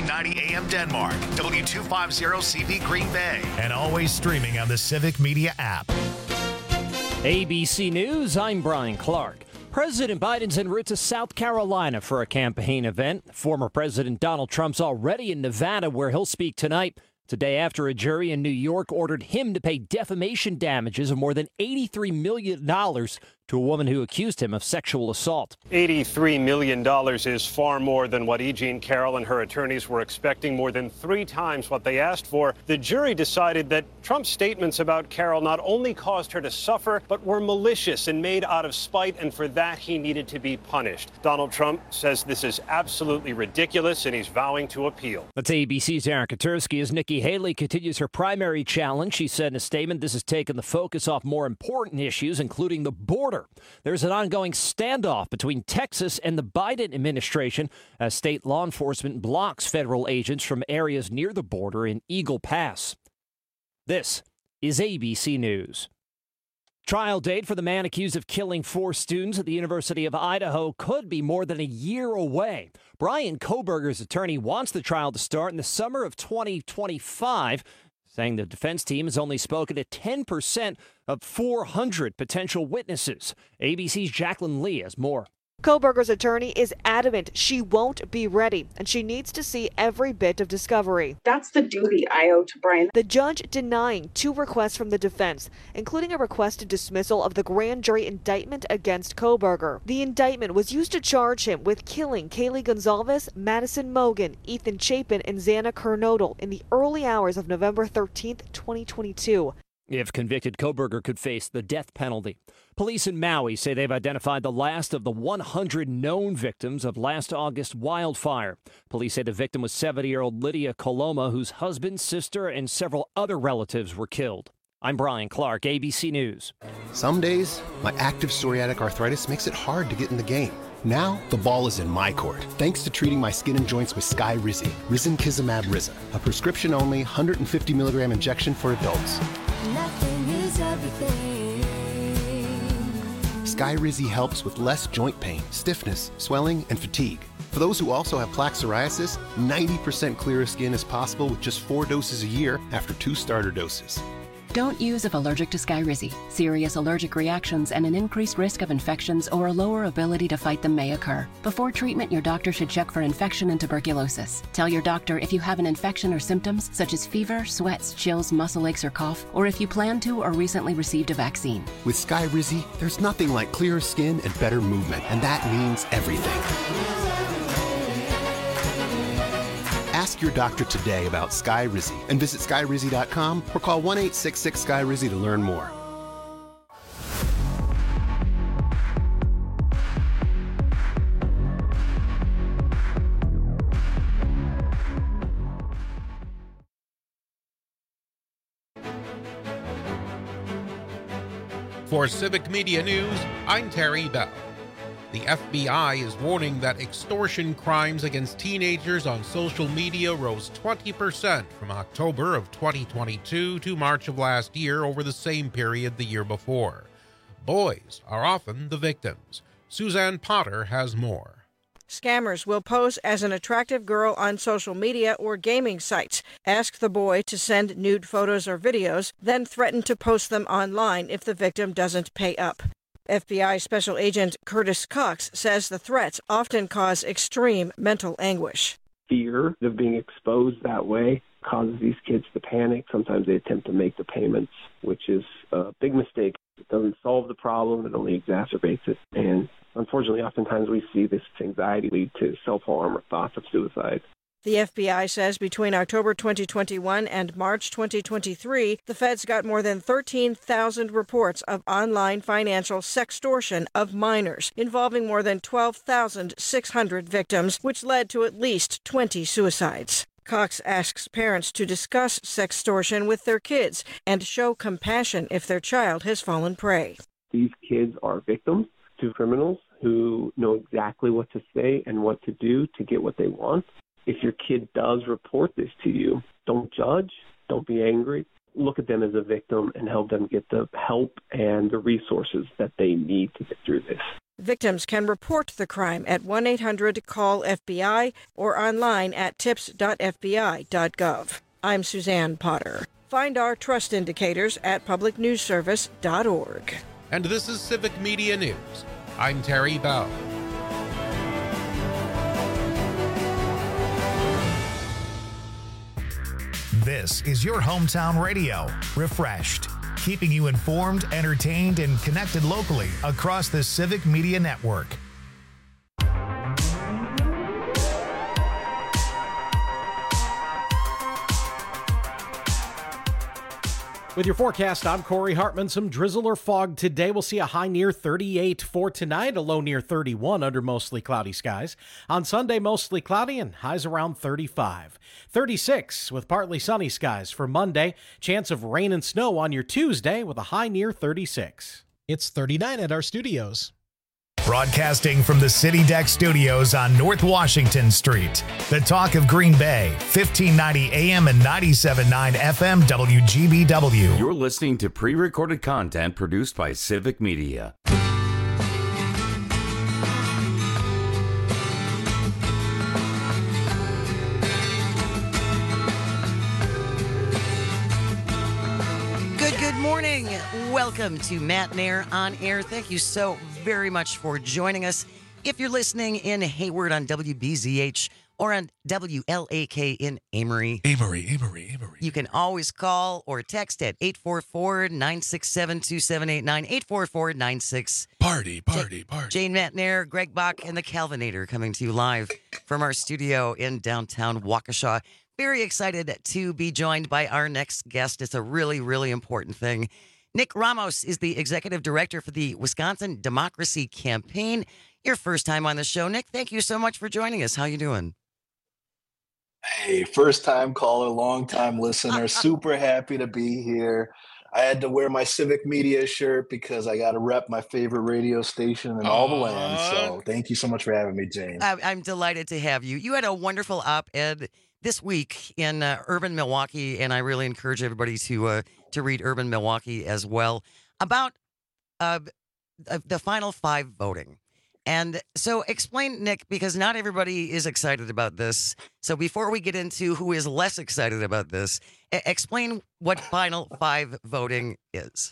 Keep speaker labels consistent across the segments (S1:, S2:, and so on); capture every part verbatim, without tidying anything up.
S1: ninety A M Denmark, W two fifty C V Green Bay, and always streaming on the Civic Media app.
S2: A B C News, I'm Brian Clark. President Biden's en route to South Carolina for a campaign event. Former President Donald Trump's already in Nevada, where he'll speak tonight. Today, after a jury in New York ordered him to pay defamation damages of more than eighty-three million dollars to a woman who accused him of sexual assault.
S3: eighty-three million dollars is far more than what E. Jean Carroll and her attorneys were expecting, more than three times what they asked for. The jury decided that Trump's statements about Carroll not only caused her to suffer, but were malicious and made out of spite, and for that he needed to be punished. Donald Trump says this is absolutely ridiculous, and he's vowing to appeal.
S2: That's A B C's Aaron Katursky. As Nikki Haley continues her primary challenge, she said in a statement this has taken the focus off more important issues, including the border. There's an ongoing standoff between Texas and the Biden administration as state law enforcement blocks federal agents from areas near the border in Eagle Pass. This is A B C News. Trial date for the man accused of killing four students at the University of Idaho could be more than a year away. Bryan Kohberger's attorney wants the trial to start in the summer of twenty twenty-five, saying the defense team has only spoken to ten percent of four hundred potential witnesses. A B C's Jacqueline Lee has more.
S4: Kohberger's attorney is adamant she won't be ready, and she needs to see every bit of discovery.
S5: That's the duty I owe to Bryan.
S4: The judge denying two requests from the defense, including a requested dismissal of the grand jury indictment against Kohberger. The indictment was used to charge him with killing Kaylee Gonzalez, Madison Mogen, Ethan Chapin, and Xana Kernodle in the early hours of November thirteenth, twenty twenty-two.
S2: If convicted, Kohberger could face the death penalty. Police in Maui say they've identified the last of the one hundred known victims of last August wildfire. Police say the victim was seventy-year-old Lydia Coloma, whose husband, sister, and several other relatives were killed. I'm Brian Clark, A B C News.
S6: Some days, my active psoriatic arthritis makes it hard to get in the game. Now, the ball is in my court, thanks to treating my skin and joints with Skyrizi, Risankizumab Riza, a prescription-only one hundred fifty milligram injection for adults.
S7: Nothing is everything.
S6: Skyrizi helps with less joint pain, stiffness, swelling, and fatigue. For those who also have plaque psoriasis, ninety percent clearer skin is possible with just four doses a year after two starter doses.
S8: Don't use if allergic to Skyrizi. Serious allergic reactions and an increased risk of infections or a lower ability to fight them may occur. Before treatment, your doctor should check for infection and tuberculosis. Tell your doctor if you have an infection or symptoms such as fever, sweats, chills, muscle aches, or cough, or if you plan to or recently received a vaccine.
S6: With Skyrizi, there's nothing like clearer skin and better movement, and that means everything. Ask your doctor today about Skyrizi and visit Skyrizi dot com or call one eight six six Sky Rizi to learn more.
S9: For Civic Media News, I'm Terry Bell. The F B I is warning that extortion crimes against teenagers on social media rose twenty percent from October of twenty twenty-two to March of last year over the same period the year before. Boys are often the victims. Suzanne Potter has more.
S10: Scammers will pose as an attractive girl on social media or gaming sites, ask the boy to send nude photos or videos, then threaten to post them online if the victim doesn't pay up. F B I Special Agent Curtis Cox says the threats often cause extreme mental anguish.
S11: Fear of being exposed that way causes these kids to panic. Sometimes they attempt to make the payments, which is a big mistake. It doesn't solve the problem, it only exacerbates it. And unfortunately, oftentimes we see this anxiety lead to self-harm or thoughts of suicide.
S10: The F B I says between October twenty twenty-one and March twenty twenty-three, the feds got more than thirteen thousand reports of online financial sextortion of minors, involving more than twelve thousand six hundred victims, which led to at least twenty suicides. Cox asks parents to discuss sextortion with their kids and show compassion if their child has fallen prey.
S11: These kids are victims to criminals who know exactly what to say and what to do to get what they want. If your kid does report this to you, don't judge, don't be angry. Look at them as a victim and help them get the help and the resources that they need to get through this.
S10: Victims can report the crime at one eight hundred call F B I or online at tips dot f b i dot gov. I'm Suzanne Potter. Find our trust indicators at public news service dot org.
S9: And this is Civic Media News. I'm Terry Bell.
S1: This is your hometown radio, Refreshed, keeping you informed, entertained, and connected locally across the Civic Media Network.
S12: With your forecast, I'm Corey Hartman. Some drizzle or fog today. We'll see a high near thirty-eight for tonight, a low near thirty-one under mostly cloudy skies. On Sunday, mostly cloudy and highs around thirty-five. thirty-six with partly sunny skies for Monday. Chance of rain and snow on your Tuesday with a high near thirty-six.
S13: It's thirty-nine at our studios.
S1: Broadcasting from the City Deck Studios on North Washington Street. The talk of Green Bay, fifteen ninety A M and ninety-seven point nine F M W G B W.
S14: You're listening to pre-recorded content produced by Civic Media.
S15: Good, good morning. Welcome to Matt Nair on Air. Thank you so very much for joining us. If you're listening in Hayward on W B Z H or on W L A K in Amory,
S13: Amory, Amory, Amory,
S15: you can always call or text at eight four four, nine six seven, two seven eight nine, eight four four, nine six.
S13: Party, party, party.
S15: Jane Matt Nair, Greg Bach, and the Calvinator coming to you live from our studio in downtown Waukesha. Very excited to be joined by our next guest. It's a really, really important thing. Nick Ramos is the executive director for the Wisconsin Democracy Campaign. Your first time on the show, Nick. Thank you so much for joining us. How you doing?
S16: Hey, first time caller, long time listener. Super happy to be here. I had to wear my Civic Media shirt because I got to rep my favorite radio station in all the land. So thank you so much for having me, Jane.
S15: I'm delighted to have you. You had a wonderful op-ed this week in uh, Urban Milwaukee, and I really encourage everybody to uh, to read Urban Milwaukee as well, about uh, the Final Five voting. And so explain, Nick, because not everybody is excited about this. So before we get into who is less excited about this, explain what Final Five voting is.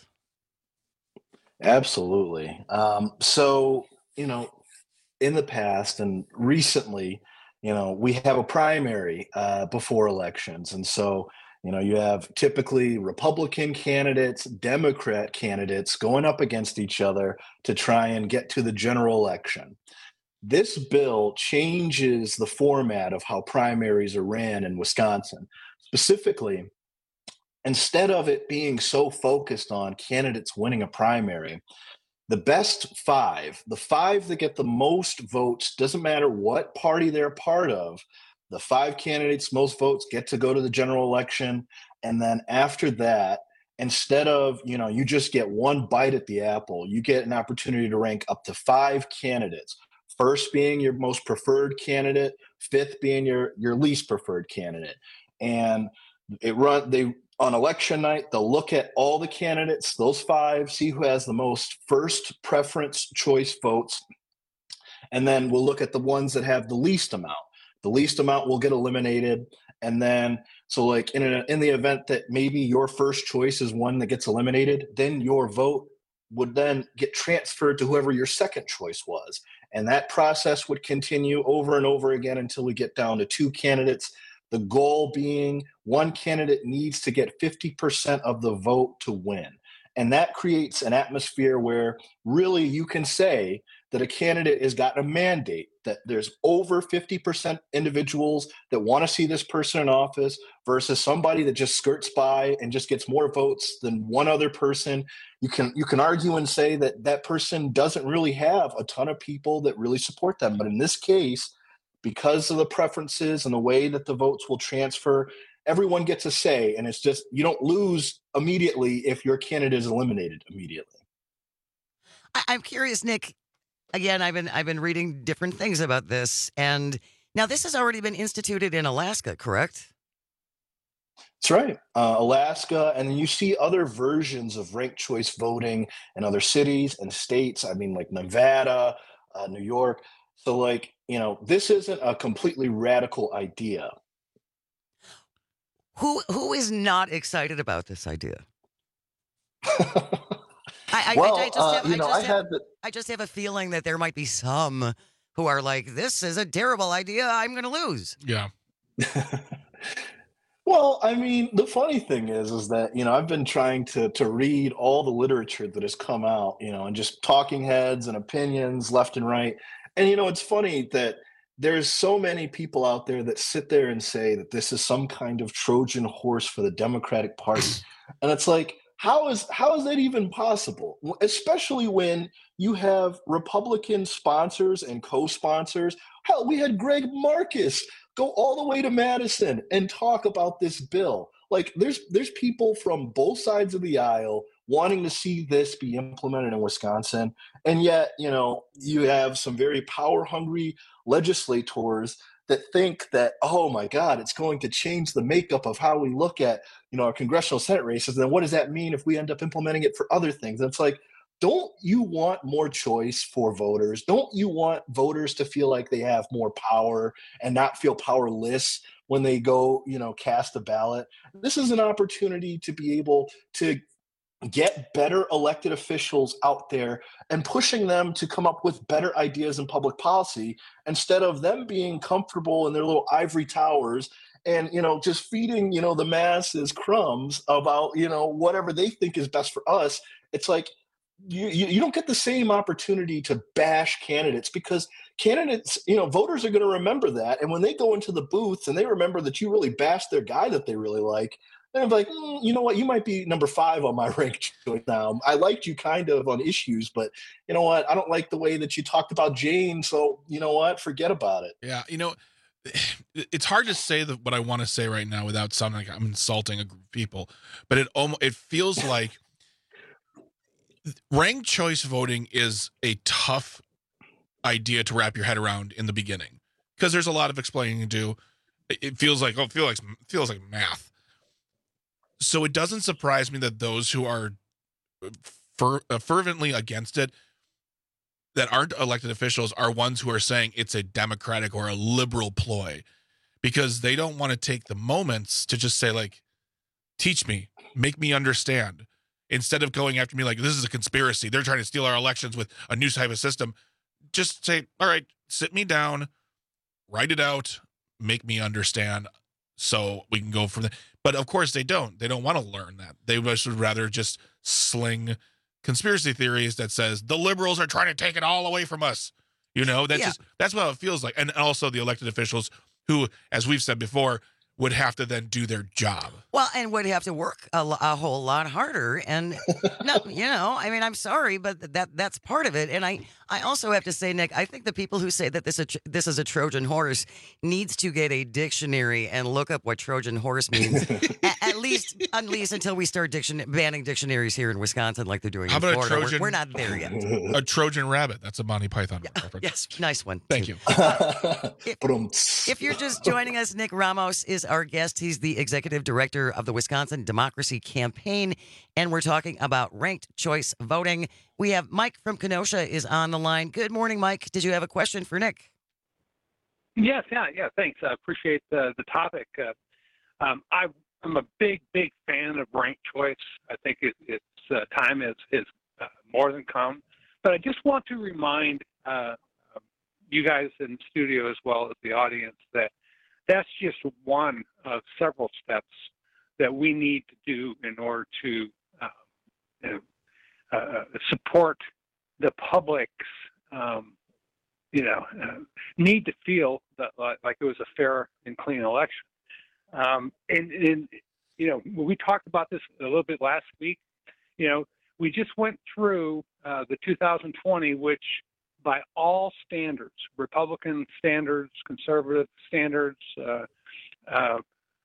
S16: Absolutely. Um, so, you know, in the past and recently, you know, we have a primary uh, before elections. And so, you know, you have typically Republican candidates, Democrat candidates going up against each other to try and get to the general election. This bill changes the format of how primaries are ran in Wisconsin. Specifically, instead of it being so focused on candidates winning a primary, the best five, the five that get the most votes, doesn't matter what party they're part of, the five candidates, most votes, get to go to the general election. And then after that, instead of, you know, you just get one bite at the apple, you get an opportunity to rank up to five candidates. First being your most preferred candidate, fifth being your, your least preferred candidate. And it run they on election night, they'll look at all the candidates, those five, see who has the most first preference choice votes. And then we'll look at the ones that have the least amount. The least amount will get eliminated. And then, so like in, a, in the event that maybe your first choice is one that gets eliminated, then your vote would then get transferred to whoever your second choice was. And that process would continue over and over again until we get down to two candidates. The goal being one candidate needs to get fifty percent of the vote to win. And that creates an atmosphere where really you can say that a candidate has got a mandate, that there's over fifty percent individuals that want to see this person in office versus somebody that just skirts by and just gets more votes than one other person. You can you can argue and say that that person doesn't really have a ton of people that really support them. But in this case, because of the preferences and the way that the votes will transfer, everyone gets a say. And it's just, you don't lose immediately if your candidate is eliminated immediately.
S15: I'm curious, Nick. Again, I've been I've been reading different things about this, and now this has already been instituted in Alaska, correct?
S16: That's right. Uh, Alaska, and then you see other versions of ranked choice voting in other cities and states. I mean, like Nevada, uh, New York. So, like, you know, this isn't a completely radical idea.
S15: Who who is not excited about this idea? I, I,
S16: well,
S15: I, I just
S16: uh,
S15: have,
S16: you
S15: I
S16: know,
S15: just
S16: I
S15: have,
S16: had the,
S15: I just have a feeling that there might be some who are like, "This is a terrible idea. I'm going to lose."
S13: Yeah.
S16: Well, I mean, the funny thing is, is that, you know, I've been trying to to read all the literature that has come out, you know, and just talking heads and opinions left and right. And, you know, it's funny that there's so many people out there that sit there and say that this is some kind of Trojan horse for the Democratic Party. And it's like, how is how is that even possible? Especially when you have Republican sponsors and co-sponsors. Hell, we had Greg Marcus go all the way to Madison and talk about this bill. Like, there's there's people from both sides of the aisle wanting to see this be implemented in Wisconsin, and yet, you know, you have some very power-hungry legislators that think that, oh my God, it's going to change the makeup of how we look at, you know, our congressional Senate races. And then what does that mean if we end up implementing it for other things? And it's like, don't you want more choice for voters? Don't you want voters to feel like they have more power and not feel powerless when they go, you know, cast a ballot? This is an opportunity to be able to get better elected officials out there and pushing them to come up with better ideas in public policy instead of them being comfortable in their little ivory towers and, you know, just feeding, you know, the masses crumbs about, you know, whatever they think is best for us. It's like, you, you, you don't get the same opportunity to bash candidates because candidates, you know, voters are going to remember that. And when they go into the booths and they remember that you really bashed their guy that they really like, they're like, mm, you know what, you might be number five on my ranked choice now. I liked you kind of on issues, but you know what, I don't like the way that you talked about Jane. So you know what, forget about it.
S13: Yeah, you know, it's hard to say the, what I want to say right now without sounding like I'm insulting a group of people, but it almost it feels like ranked choice voting is a tough idea to wrap your head around in the beginning because there's a lot of explaining to do. It feels like oh, it feels like it feels like math. So it doesn't surprise me that those who are fer- uh, fervently against it, that aren't elected officials, are ones who are saying it's a Democratic or a liberal ploy because they don't want to take the moments to just say, like, teach me, make me understand. Instead of going after me like, this is a conspiracy, they're trying to steal our elections with a new type of system, just say, all right, sit me down, write it out, make me understand so we can go from there. But of course they don't. They don't want to learn that. They would rather just sling conspiracy theories that says the liberals are trying to take it all away from us. You know, that's yeah. just that's what it feels like. And also the elected officials who, as we've said before, would have to then do their job.
S15: Well, and would have to work a, a whole lot harder. And no, you know, I mean, I'm sorry, but that that's part of it. And I, I also have to say, Nick, I think the people who say that this a, this is a Trojan horse needs to get a dictionary and look up what Trojan horse means. at, at least, at least until we start diction, banning dictionaries here in Wisconsin, like they're doing.
S13: How
S15: in
S13: about
S15: Florida.
S13: a Trojan?
S15: We're, we're not there yet.
S13: A Trojan rabbit. That's a Monty Python
S15: yeah,
S13: reference.
S15: Yes, nice one.
S13: Thank
S15: too.
S13: you.
S15: Uh, if, if you're just joining us, Nick Ramos is our guest. He's the executive director of the Wisconsin Democracy Campaign, and we're talking about ranked choice voting. We have Mike from Kenosha is on the line. Good morning, Mike. Did you have a question for Nick?
S17: Yes, yeah, yeah. Thanks. I appreciate the the topic. Uh, um, I, I'm a big, big fan of ranked choice. I think it, it's uh, time is is uh, more than come. But I just want to remind uh, you guys in the studio as well as the audience that that's just one of several steps that we need to do in order to uh, you know, uh, support the public's, um, you know, uh, need to feel that like, like it was a fair and clean election. Um, and, and, you know, we talked about this a little bit last week. You know, we just went through uh, the two thousand twenty, which by all standards, Republican standards, conservative standards, uh, uh,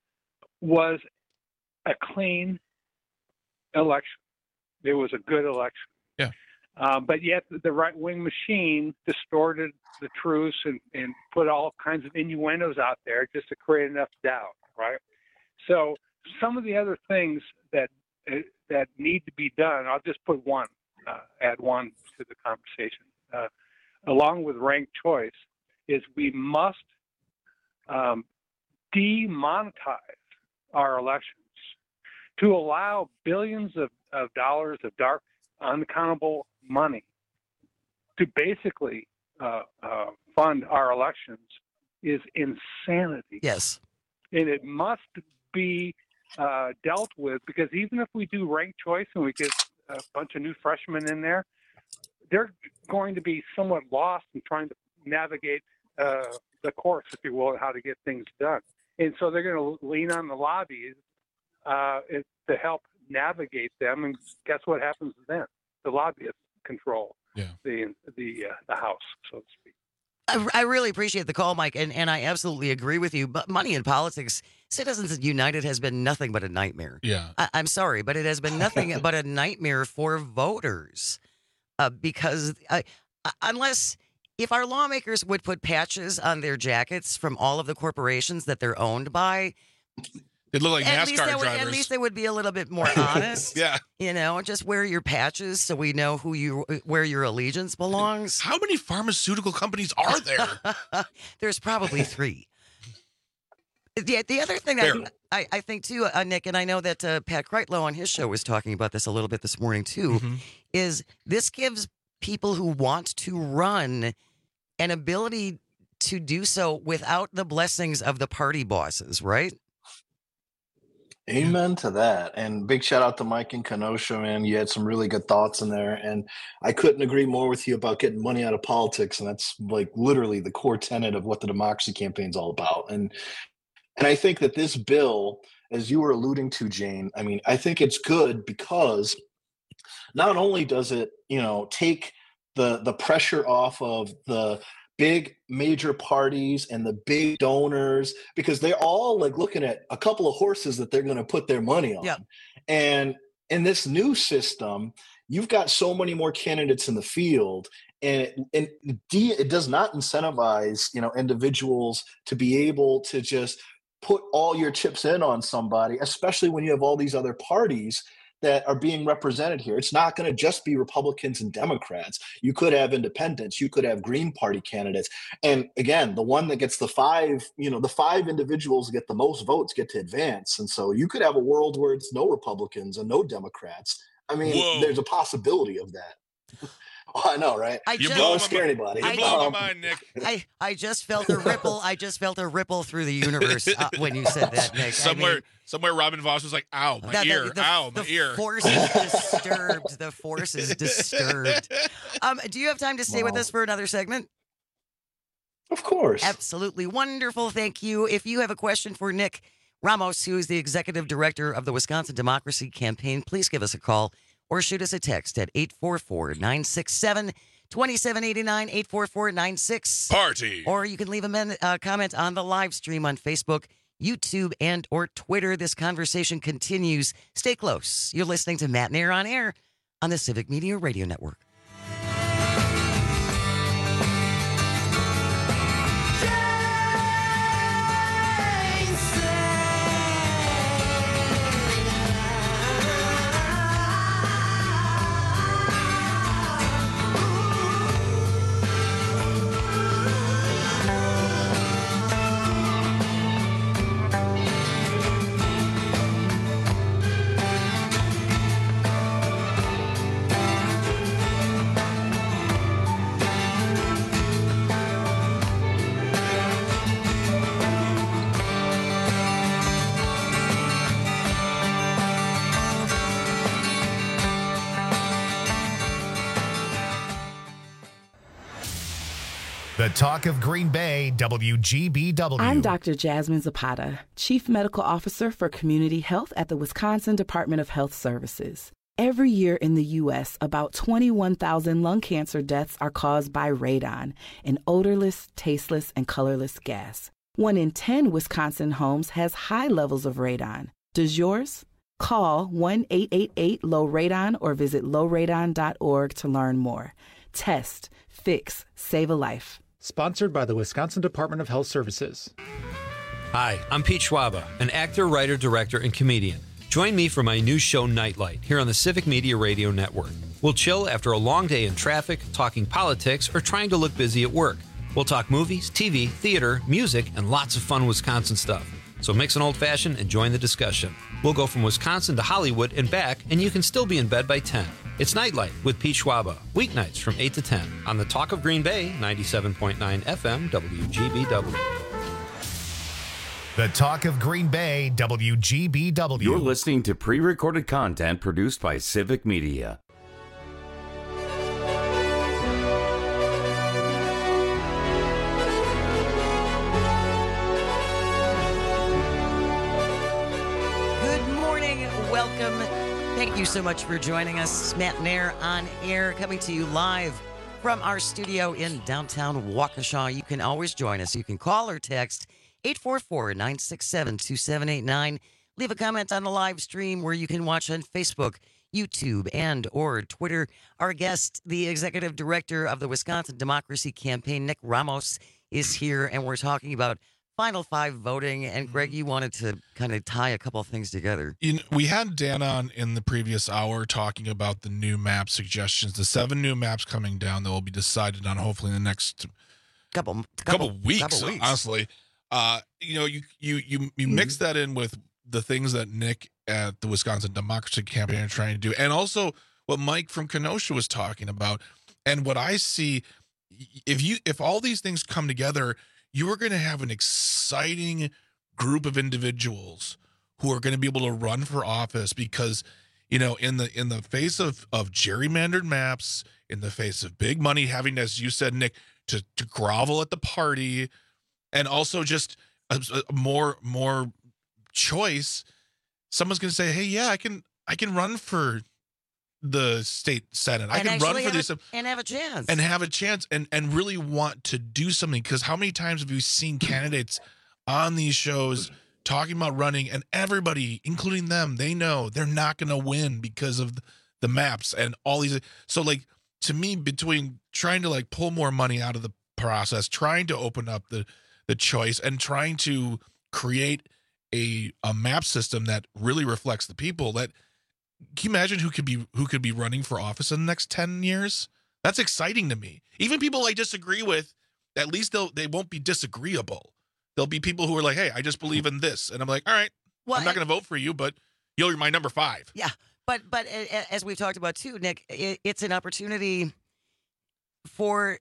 S17: was a clean election. It was a good election.
S13: Yeah.
S17: Uh, but yet the right-wing machine distorted the truths and, and put all kinds of innuendos out there just to create enough doubt, right? So some of the other things that uh, that need to be done, I'll just put one, uh, add one to the conversation, uh, along with ranked choice, is we must um, demonetize our elections to allow billions of, of dollars of dark, unaccountable money to basically uh, uh, fund our elections is insanity.
S15: Yes.
S17: And it must be uh, dealt with, because even if we do ranked choice and we get a bunch of new freshmen in there, they're going to be somewhat lost in trying to navigate uh, the course, if you will, how to get things done. And so they're going to lean on the lobbies uh, to help navigate them. And guess what happens then? The lobbyists control
S13: yeah.
S17: the the uh, the House, so to speak.
S15: I, I really appreciate the call, Mike, and, and I absolutely agree with you. But money in politics, Citizens United has been nothing but a nightmare.
S13: Yeah,
S15: I, I'm sorry, but it has been nothing but a nightmare for voters, uh, because uh, unless if our lawmakers would put patches on their jackets from all of the corporations that they're owned by,
S13: they look like
S15: at
S13: NASCAR
S15: least would,
S13: drivers.
S15: At least they would be a little bit more honest.
S13: Yeah,
S15: you know, just wear your patches so we know who you where your allegiance belongs.
S13: How many pharmaceutical companies are there?
S15: There's probably three. The, the other thing that I, I think too, uh, Nick, and I know that uh, Pat Kreitlow on his show was talking about this a little bit this morning too,
S13: mm-hmm.
S15: is this gives people who want to run an ability to do so without the blessings of the party bosses, right?
S16: Amen to that. And big shout out to Mike in Kenosha, man. You had some really good thoughts in there. And I couldn't agree more with you about getting money out of politics. And that's like literally the core tenet of what the democracy campaign is all about. And and I think that this bill, as you were alluding to, Jane, I mean, I think it's good because not only does it, you know, take the the pressure off of the big major parties and the big donors, because they're all like looking at a couple of horses that they're going to put their money on.
S15: Yeah.
S16: And in this new system, you've got so many more candidates in the field, and it, and D, it does not incentivize, you know, individuals to be able to just put all your chips in on somebody, especially when you have all these other parties that are being represented here. It's not going to just be Republicans and Democrats. You could have independents. You could have Green Party candidates. And again, the one that gets the five, you know, the five individuals get the most votes get to advance. And so you could have a world where it's no Republicans and no Democrats. I mean, Whoa. There's a possibility of that. Oh, I know, right?
S15: I
S16: you
S15: just,
S16: don't scare anybody.
S13: You blow um, my mind, Nick.
S15: I, I just felt a ripple. I just felt a ripple through the universe uh, when you said that, Nick.
S13: Somewhere,
S15: I mean,
S13: somewhere, Robin Voss was like, "Ow, my
S15: the,
S13: ear!
S15: The, the,
S13: Ow, my
S15: the
S13: ear!"
S15: Force is disturbed. The force is disturbed. Um, do you have time to stay wow. with us for another segment?
S16: Of course.
S15: Absolutely wonderful. Thank you. If you have a question for Nick Ramos, who is the executive director of the Wisconsin Democracy Campaign, please give us a call or shoot us a text at eight four four, nine six seven, two seven eight nine, eight four four nine six.
S13: Party.
S15: Or you can leave a men, uh, comment on the live stream on Facebook, YouTube, and or Twitter. This conversation continues. Stay close. You're listening to Matt and Air on Air on the Civic Media Radio Network.
S1: The Talk of Green Bay, W G B W.
S18: I'm Doctor Jasmine Zapata, Chief Medical Officer for Community Health at the Wisconsin Department of Health Services. Every year in the U S, about twenty-one thousand lung cancer deaths are caused by radon, an odorless, tasteless, and colorless gas. One in ten Wisconsin homes has high levels of radon. Does yours? Call one eight eight eight, low radon or visit low radon dot org to learn more. Test, fix, save a life.
S19: Sponsored by the Wisconsin Department of Health Services. Hi, I'm Pete Schwaba, an actor, writer, director, and comedian. Join me for my new show, Nightlight, here on the Civic Media Radio Network. We'll chill after a long day in traffic, talking politics, or trying to look busy at work. We'll talk movies, T V, theater, music, and lots of fun Wisconsin stuff. So mix an old-fashioned and join the discussion. We'll go from Wisconsin to Hollywood and back, and you can still be in bed by ten. It's Nightlight with Pete Schwaba, weeknights from eight to ten on the Talk of Green Bay, ninety-seven point nine F M, W G B W.
S1: The Talk of Green Bay, W G B W.
S14: You're listening to pre-recorded content produced by Civic Media.
S15: Welcome. Thank you so much for joining us. Matt Nair on air, coming to you live from our studio in downtown Waukesha. You can always join us. You can call or text eight four four, nine six seven, two seven eight nine. Leave a comment on the live stream where you can watch on Facebook, YouTube, and or Twitter. Our guest, the executive director of the Wisconsin Democracy Campaign, Nick Ramos, is here, and we're talking about Final Five voting. And Greg, you wanted to kind of tie a couple of things together.
S13: You know, we had Dan on in the previous hour talking about the new map suggestions, the seven new maps coming down that will be decided on hopefully in the next
S15: couple
S13: couple,
S15: couple
S13: weeks.
S15: couple weeks.
S13: Honestly, uh, you know, you you you you mm-hmm. mix that in with the things that Nick at the Wisconsin Democracy Campaign are trying to do, and also what Mike from Kenosha was talking about, and what I see. If you if all these things come together, you are going to have an exciting group of individuals who are going to be able to run for office because, you know, in the in the face of of gerrymandered maps, in the face of big money having, as you said, Nick, to to grovel at the party, and also just a, a more more choice, someone's going to say, hey, yeah, I can I can run for the state senate. I
S15: and
S13: can run for
S15: have
S13: this
S15: a, and have a chance
S13: and have a chance and and really want to do something. Because how many times have you seen candidates on these shows talking about running, and everybody, including them, they know they're not going to win because of the maps and all these. So, like, to me, between trying to like pull more money out of the process, trying to open up the the choice, and trying to create a a map system that really reflects the people, that can you imagine who could be who could be running for office in the next ten years? That's exciting to me. Even people I disagree with, at least they'll they won't be disagreeable. There'll be people who are like, hey, I just believe in this. And I'm like, all right, well, I'm not going to vote for you, but you're my number five.
S15: Yeah. But but as we've talked about too, Nick, it's an opportunity for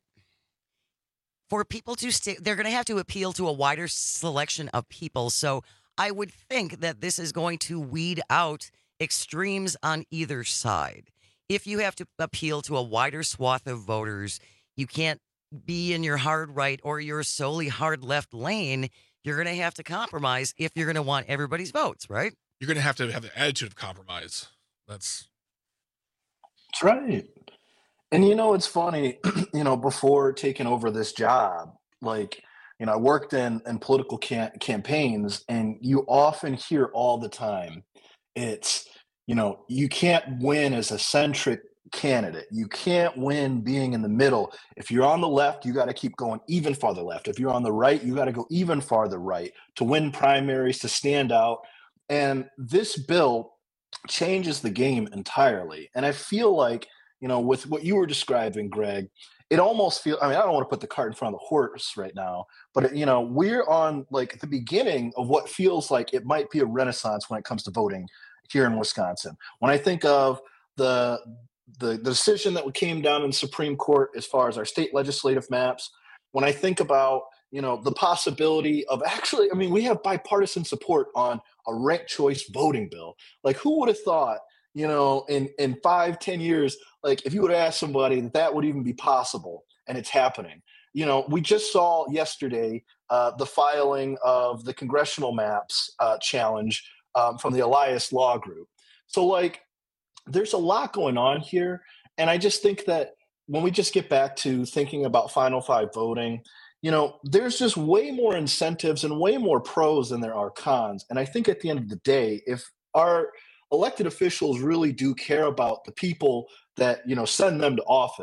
S15: for people to stay. They're going to have to appeal to a wider selection of people. So I would think that this is going to weed out extremes on either side. If you have to appeal to a wider swath of voters, you can't be in your hard right or your solely hard left lane. You're going to have to compromise if you're going to want everybody's votes, right?
S13: You're going to have to have the attitude of compromise. That's
S16: That's right. And you know, it's funny, you know, before taking over this job, like, you know, I worked in, in political cam- campaigns, and you often hear all the time, it's, you know, you can't win as a centric candidate. You can't win being in the middle. If you're on the left, you got to keep going even farther left. If you're on the right, you got to go even farther right to win primaries, to stand out. And this bill changes the game entirely. And I feel like, you know, with what you were describing, Greg, it almost feels, I mean, I don't want to put the cart in front of the horse right now, but, it, you know, we're on like the beginning of what feels like it might be a renaissance when it comes to voting here in Wisconsin. When I think of the, the, the decision that came down in the Supreme Court as far as our state legislative maps, when I think about, you know, the possibility of actually, I mean, we have bipartisan support on a ranked choice voting bill. Like, who would have thought, you know, in, in five, ten years, like if you would ask somebody that that would even be possible, and it's happening. You know, we just saw yesterday uh, the filing of the congressional maps uh, challenge um, from the Elias Law Group. So, like, there's a lot going on here. And I just think that when we just get back to thinking about Final Five voting, you know, there's just way more incentives and way more pros than there are cons. And I think at the end of the day, if our elected officials really do care about the people that, you know, send them to office,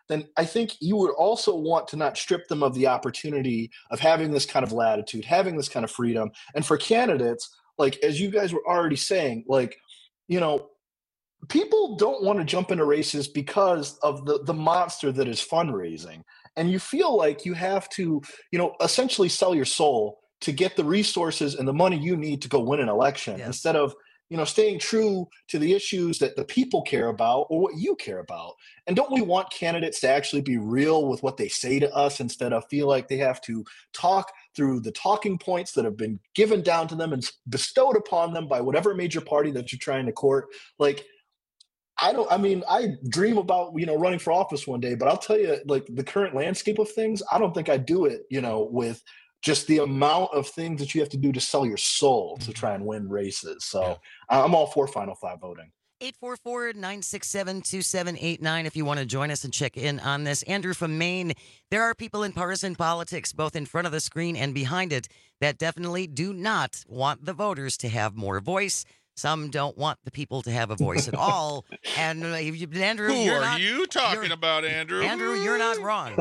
S16: then I think you would also want to not strip them of the opportunity of having this kind of latitude, having this kind of freedom. And for candidates, like, as you guys were already saying, like, you know, people don't want to jump into races because of the, the monster that is fundraising. And you feel like you have to, you know, essentially sell your soul to get the resources and the money you need to go win an election, yes. instead of, you know, staying true to the issues that the people care about or what you care about. And don't we want candidates to actually be real with what they say to us instead of feel like they have to talk through the talking points that have been given down to them and bestowed upon them by whatever major party that you're trying to court? Like, I don't, I mean, I dream about, you know, running for office one day, but I'll tell you, like, the current landscape of things, I don't think I do it, you know, with just the amount of things that you have to do to sell your soul to try and win races. So yeah. I'm all for Final Five voting.
S15: eight four four, nine six seven, two seven eight nine if you want to join us and check in on this. Andrew from Maine, there are people in partisan politics, both in front of the screen and behind it, that definitely do not want the voters to have more voice. Some don't want the people to have a voice at all. And uh, Andrew,
S13: who
S15: you're
S13: are
S15: not,
S13: you talking about, Andrew?
S15: Andrew, you're not wrong.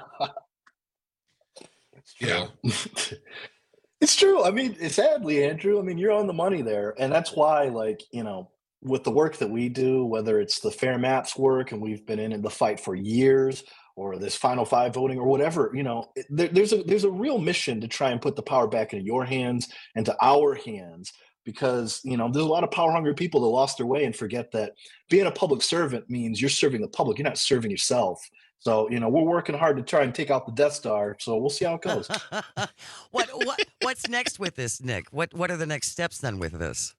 S16: Yeah. It's true. I mean, sadly, Andrew, I mean, you're on the money there. And that's why, like, you know, with the work that we do, whether it's the Fair Maps work, and we've been in the fight for years, or this Final Five voting, or whatever, you know, there, there's a there's a real mission to try and put the power back into your hands and to our hands, because, you know, there's a lot of power hungry people that lost their way and forget that being a public servant means you're serving the public. You're not serving yourself. So, you know, we're working hard to try and take out the Death Star. So we'll see how it goes.
S15: what what what's next with this, Nick? What what are the next steps then with this?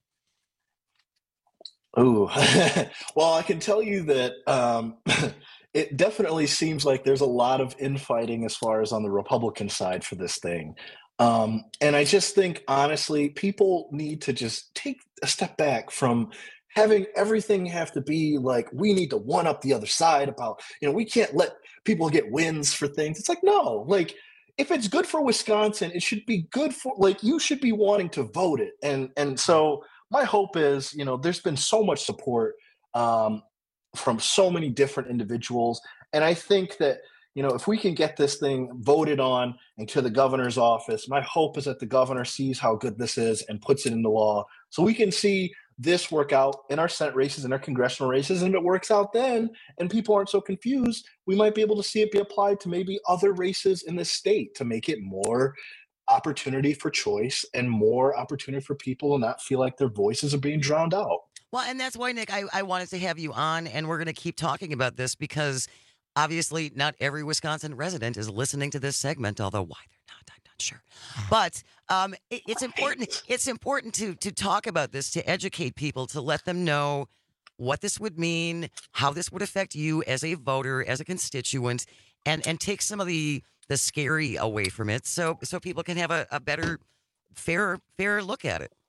S16: Ooh, well, I can tell you that um, it definitely seems like there's a lot of infighting as far as on the Republican side for this thing. Um, and I just think, honestly, people need to just take a step back from having everything have to be like, we need to one up the other side about, you know, we can't let people get wins for things. It's like, no, like, if it's good for Wisconsin, it should be good for, like, you should be wanting to vote it. And, and so my hope is, you know, there's been so much support um, from so many different individuals. And I think that, you know, if we can get this thing voted on and to the governor's office, my hope is that the governor sees how good this is and puts it into law, so we can see this work out in our Senate races and our congressional races. And if it works out then, and people aren't so confused, we might be able to see it be applied to maybe other races in the state to make it more opportunity for choice and more opportunity for people to not feel like their voices are being drowned out.
S15: Well, and that's why, Nick, I, I wanted to have you on, and we're going to keep talking about this because obviously not every Wisconsin resident is listening to this segment, although why they're not, I'm not sure. But um, it, it's important. It's important to to talk about this, to educate people, to let them know what this would mean, how this would affect you as a voter, as a constituent, and and take some of the the scary away from it, so so people can have a, a better, fair fair look at it.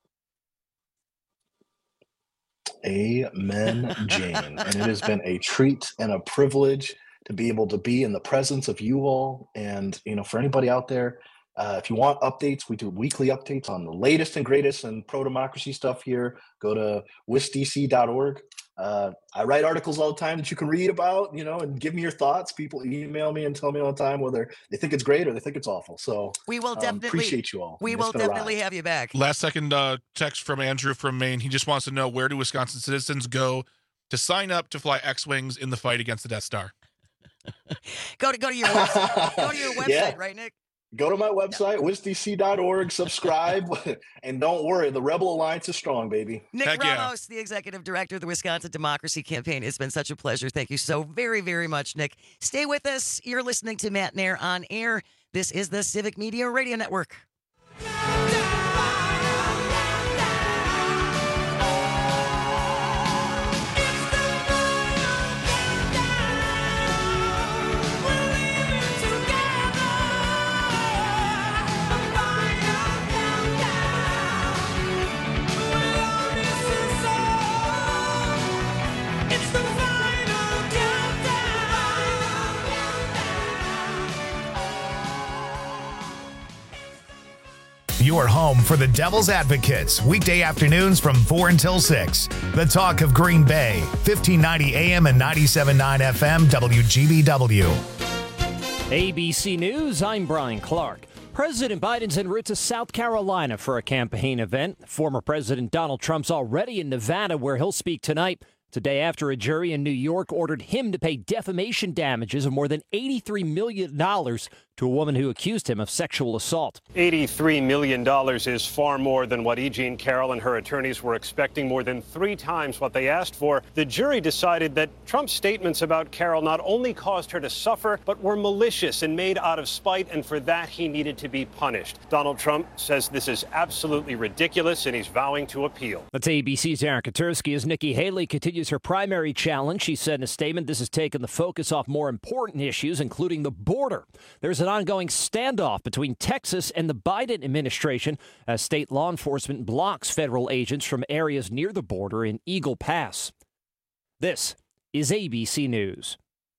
S16: Amen, Jane. And it has been a treat and a privilege to be able to be in the presence of you all. And, you know, for anybody out there, uh, if you want updates, we do weekly updates on the latest and greatest and pro-democracy stuff here. Go to wis d c dot org. Uh, I write articles all the time that you can read about, you know, and give me your thoughts. People email me and tell me all the time whether they think it's great or they think it's awful. So
S15: we will definitely
S16: um, appreciate you all.
S15: We
S16: it's
S15: will definitely have you back.
S13: Last second uh, text from Andrew from Maine. He just wants to know, where do Wisconsin citizens go to sign up to fly X-Wings in the fight against the Death Star?
S15: go to go to your website. Go to your website, yeah. Right, Nick?
S16: Go to my website, wis d c dot org, subscribe, and don't worry, the Rebel Alliance is strong, baby.
S15: Nick
S13: Heck
S15: Ramos,
S13: yeah.
S15: the executive director of the Wisconsin Democracy Campaign. It's been such a pleasure. Thank you so very, very much, Nick. Stay with us. You're listening to Matt Nair on Air. This is the Civic Media Radio Network.
S1: your home for the Devil's Advocates, weekday afternoons from four until six. The Talk of Green Bay, fifteen ninety A M and ninety-seven point nine F M, W G B W.
S2: A B C News, I'm Brian Clark. President Biden's en route to South Carolina for a campaign event. Former President Donald Trump's already in Nevada, where he'll speak tonight. Today, after a jury in New York ordered him to pay defamation damages of more than eighty-three million dollars to a woman who accused him of sexual assault.
S3: eighty-three million dollars is far more than what E. Jean Carroll and her attorneys were expecting, more than three times what they asked for. The jury decided that Trump's statements about Carroll not only caused her to suffer, but were malicious and made out of spite, and for that he needed to be punished. Donald Trump says this is absolutely ridiculous, and he's vowing to appeal.
S2: That's A B C's Aaron Katursky as Nikki Haley continues her primary challenge. She said in a statement this has taken the focus off more important issues, including the border. There's an ongoing standoff between Texas and the Biden administration as state law enforcement blocks federal agents from areas near the border in Eagle Pass. This is A B C News.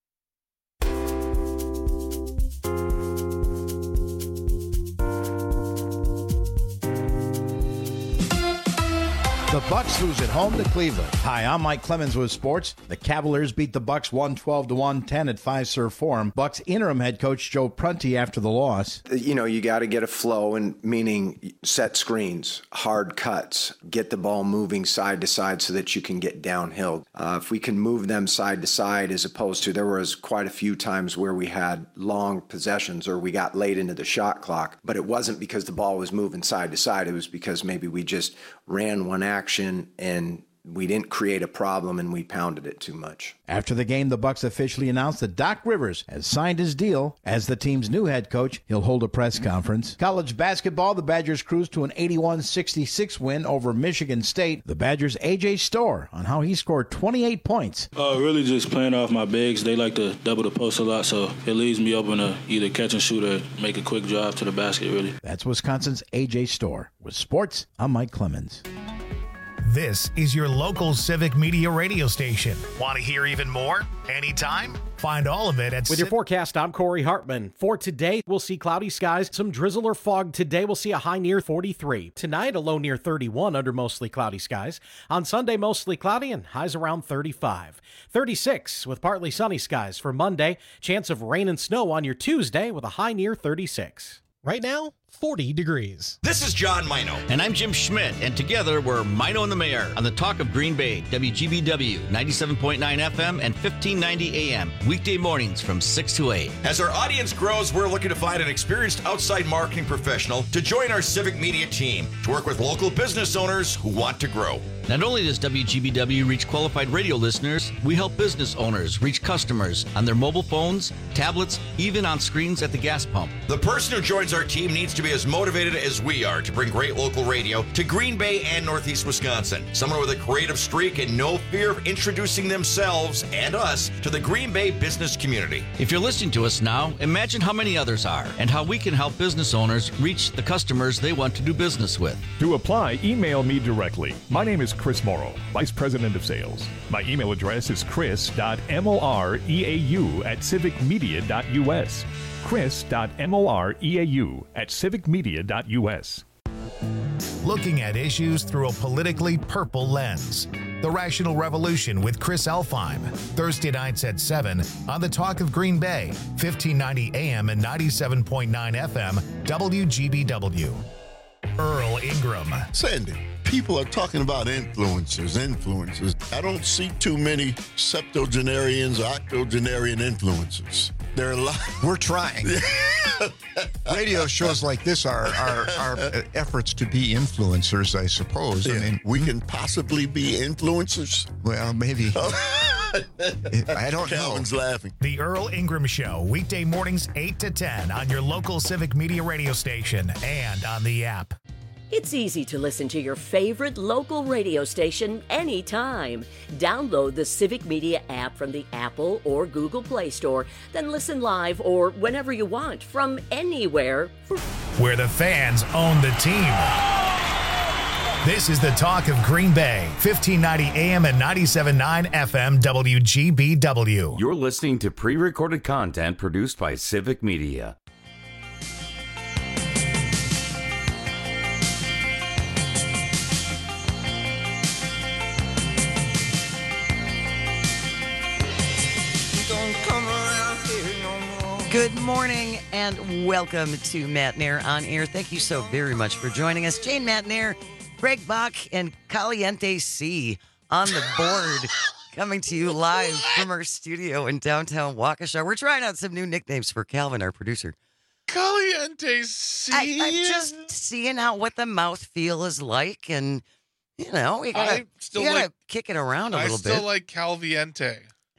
S20: The Bucks lose at home to Cleveland. Hi, I'm Mike Clemens with sports. The Cavaliers beat the Bucks one twelve to one ten at Fiserv Forum. Bucks interim head coach Joe Prunty after the loss.
S21: You know, you got to get a flow, and meaning set screens, hard cuts, get the ball moving side to side so that you can get downhill. Uh, if we can move them side to side, as opposed to there was quite a few times where we had long possessions or we got late into the shot clock, but it wasn't because the ball was moving side to side. It was because maybe we just ran one action and we didn't create a problem and we pounded it too much.
S20: After the game, the Bucks officially announced that Doc Rivers has signed his deal as the team's new head coach. He'll hold a press conference. College basketball, the Badgers cruised to an eighty-one sixty-six win over Michigan State. The Badgers' A J Storr on how he scored twenty-eight points.
S22: Uh, really just playing off my bigs. They like to double the post a lot, so it leaves me open to either catch and shoot or make a quick drive to the basket, really.
S20: That's Wisconsin's A J Storr. With sports, I'm Mike Clemens.
S1: This is your local Civic Media radio station. Want to hear even more? Anytime? Find all of it at...
S12: With your forecast, I'm Corey Hartman. For today, we'll see cloudy skies, some drizzle or fog. Today, we'll see a high near forty-three. Tonight, a low near thirty-one under mostly cloudy skies. On Sunday, mostly cloudy and highs around thirty-five. thirty-six with partly sunny skies for Monday. Chance of rain and snow on your Tuesday with a high near thirty-six.
S23: Right now, forty degrees.
S24: This is John Mino.
S25: And I'm Jim Schmidt. And together we're Mino and the Mayor on the Talk of Green Bay, W G B W, ninety-seven point nine F M and fifteen ninety A M. Weekday mornings from six to eight.
S24: As our audience grows, we're looking to find an experienced outside marketing professional to join our Civic Media team to work with local business owners who want to grow.
S25: Not only does W G B W reach qualified radio listeners, we help business owners reach customers on their mobile phones, tablets, even on screens at the gas pump.
S24: The person who joins our team needs to be as motivated as we are to bring great local radio to Green Bay and Northeast Wisconsin. Someone with a creative streak and no fear of introducing themselves and us to the Green Bay business community.
S25: If you're listening to us now, imagine how many others are and how we can help business owners reach the customers they want to do business with.
S26: To apply, email me directly. My name is Chris Morrow, Vice President of Sales. My email address is chris dot moreau at civic media dot u s. chris dot moreau at civic media dot u s.
S1: Looking at issues through a politically purple lens. The Rational Revolution with Chris Elfheim. Thursday nights at seven on the Talk of Green Bay, fifteen ninety A M and ninety-seven point nine F M, W G B W. Earl Ingram.
S27: Sandy, people are talking about influencers, influencers. I don't see too many septuagenarians or octogenarian influencers. There are a lot.
S28: We're trying. Radio shows like this are, are, are efforts to be influencers, I suppose.
S27: Yeah.
S28: I mean,
S27: we can possibly be influencers.
S28: Well, maybe. I don't
S27: Calvin's
S28: know.
S27: laughing.
S1: The Earl Ingram Show, weekday mornings eight to ten on your local Civic Media radio station and on the app.
S29: It's easy to listen to your favorite local radio station anytime. Download the Civic Media app from the Apple or Google Play Store, then listen live or whenever you want from anywhere.
S1: Where the fans own the team. This is the Talk of Green Bay, fifteen ninety A M and ninety-seven point nine F M, W G B W.
S14: You're listening to pre-recorded content produced by Civic Media.
S15: Good morning and welcome to Matt Nair on Air. Thank you so very much for joining us. Jane Matt Nair, Greg Bach, and Caliente C on the board, coming to you live from our studio in downtown Waukesha. We're trying out some new nicknames for Calvin, our producer.
S13: Caliente C.
S15: I, I'm just seeing out what the mouthfeel is like, and you know, we gotta,
S13: I still
S15: we gotta
S13: like,
S15: kick it around a
S13: I
S15: little
S13: still
S15: bit.
S13: like Calviente.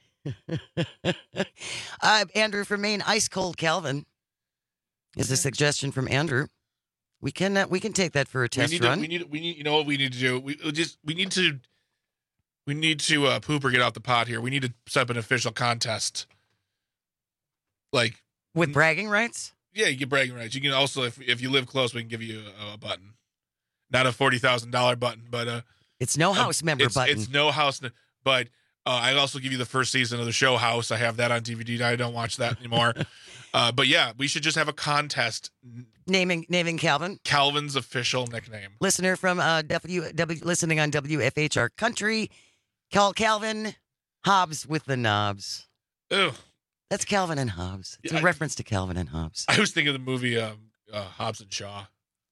S15: uh, Andrew from Maine, Ice Cold Calvin is a suggestion from Andrew. We can uh, we can take that for a test
S13: we need
S15: run.
S13: To, we need we need you know what we need to do. We we just we need to we need to uh, poop or get out the pot here. We need to set up an official contest, like
S15: with bragging rights.
S13: Yeah, you get bragging rights. You can also, if if you live close, we can give you a, a button, not a forty thousand dollar button, but uh,
S15: it's no house
S13: a,
S15: member
S13: it's,
S15: button.
S13: It's no house, but. Uh, I also give you the first season of the show House. I have that on D V D. I don't watch that anymore. uh, but yeah, we should just have a contest
S15: naming naming Calvin.
S13: Calvin's official nickname.
S15: Listener from uh, W, W listening on W F H R Country, call Calvin Hobbs with the knobs.
S13: Ew.
S15: That's Calvin and Hobbs. It's
S13: Yeah,
S15: a
S13: I,
S15: reference to Calvin and Hobbs.
S13: I was thinking of the movie um, uh, Hobbs and Shaw.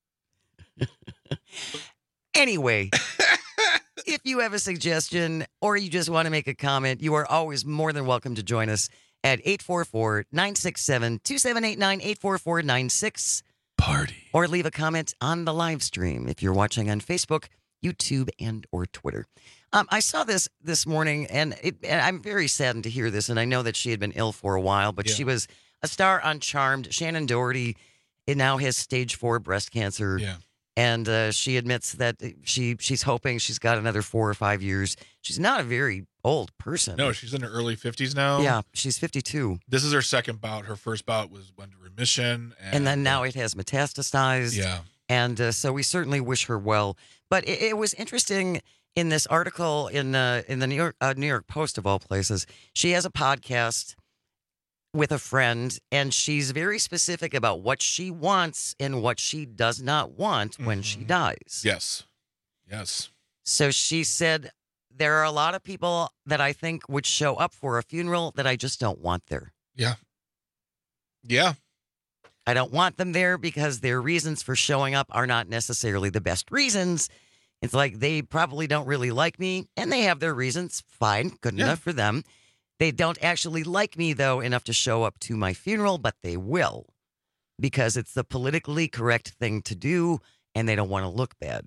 S15: Anyway. If you have a suggestion or you just want to make a comment, you are always more than welcome to join us at eight four four, nine six seven, two seven eight nine, eight four four nine six.
S13: Party.
S15: Or leave a comment on the live stream if you're watching on Facebook, YouTube, and or Twitter. Um, I saw this this morning, and, it, and I'm very saddened to hear this, and I know that she had been ill for a while, but
S13: Yeah.
S15: she was a star on Charmed. Shannon Doherty now has stage four breast cancer.
S13: Yeah.
S15: And uh, she admits that she she's hoping she's got another four or five years. She's not a very old person.
S13: No, she's in her early fifties now.
S15: Yeah, she's fifty-two.
S13: This is her second bout. Her first bout was went to remission. And,
S15: And then now it has metastasized.
S13: Yeah.
S15: And uh, so we certainly wish her well. But it, it was interesting in this article in uh, in the New York uh, New York Post of all places. She has a podcast with a friend, and she's very specific about what she wants and what she does not want when she dies.
S13: Yes. Yes.
S15: So she said, there are a lot of people that I think would show up for a funeral that I just don't want there.
S13: Yeah. Yeah.
S15: I don't want them there because their reasons for showing up are not necessarily the best reasons. It's like they probably don't really like me, and they have their reasons. Fine, good
S13: Yeah.
S15: enough for them. They don't actually like me, though, enough to show up to my funeral, but they will because it's the politically correct thing to do, and they don't want to look bad.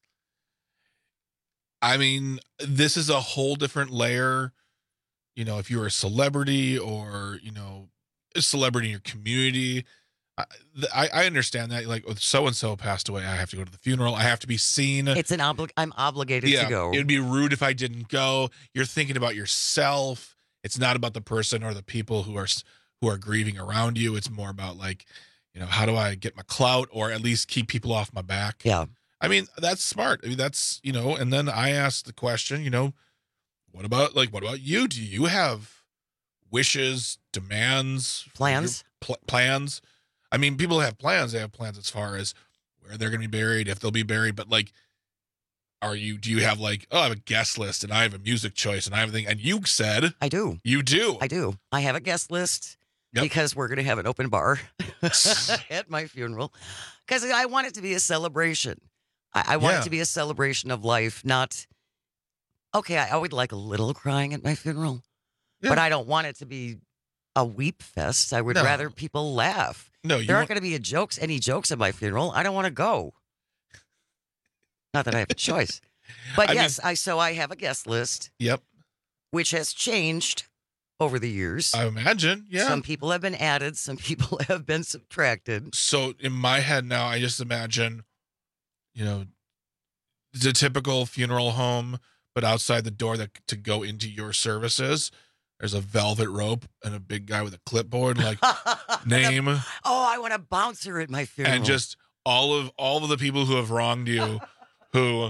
S13: I mean, this is a whole different layer. You know, if you're a celebrity or, you know, a celebrity in your community, I, I, I understand that. Like, if so-and-so passed away, I have to go to the funeral. I have to be seen.
S15: It's an obli- I'm obligated
S13: yeah,
S15: to go.
S13: It would be rude if I didn't go. You're thinking about yourself. It's not about the person or the people who are who are grieving around you. It's more about, like, you know, how do I get my clout or at least keep people off my back?
S15: Yeah.
S13: I mean, that's smart. I mean, that's, you know, and then I asked the question, you know, what about, like, what about you? Do you have wishes, demands,
S15: plans,
S13: pl- plans? I mean, people have plans. They have plans as far as where they're going to be buried, if they'll be buried. But, like, are you, do you have, like, oh, I have a guest list and I have a music choice and I have everything. And you said.
S15: I do.
S13: You do.
S15: I do. I have a guest list
S13: yep.
S15: because we're going to have an open bar at my funeral because I want it to be a celebration. I, I want
S13: Yeah.
S15: it to be a celebration of life, not, okay, I, I would like a little crying at my funeral,
S13: Yeah.
S15: but I don't want it to be a weep fest. I would
S13: No.
S15: rather people laugh.
S13: No, you
S15: there aren't
S13: want-
S15: going to be a jokes, any jokes at my funeral. I don't want to go. Not that I have a choice. But
S13: I mean-
S15: yes, I so I have a guest list.
S13: Yep.
S15: Which has changed over the years.
S13: I imagine. Yeah.
S15: Some people have been added, some people have been subtracted.
S13: So in my head now, I just imagine, you know, the typical funeral home, but outside the door that to go into your services, there's a velvet rope and a big guy with a clipboard, like name,
S15: Oh, I want a bouncer at my funeral.
S13: and just all of all of the people who have wronged you, who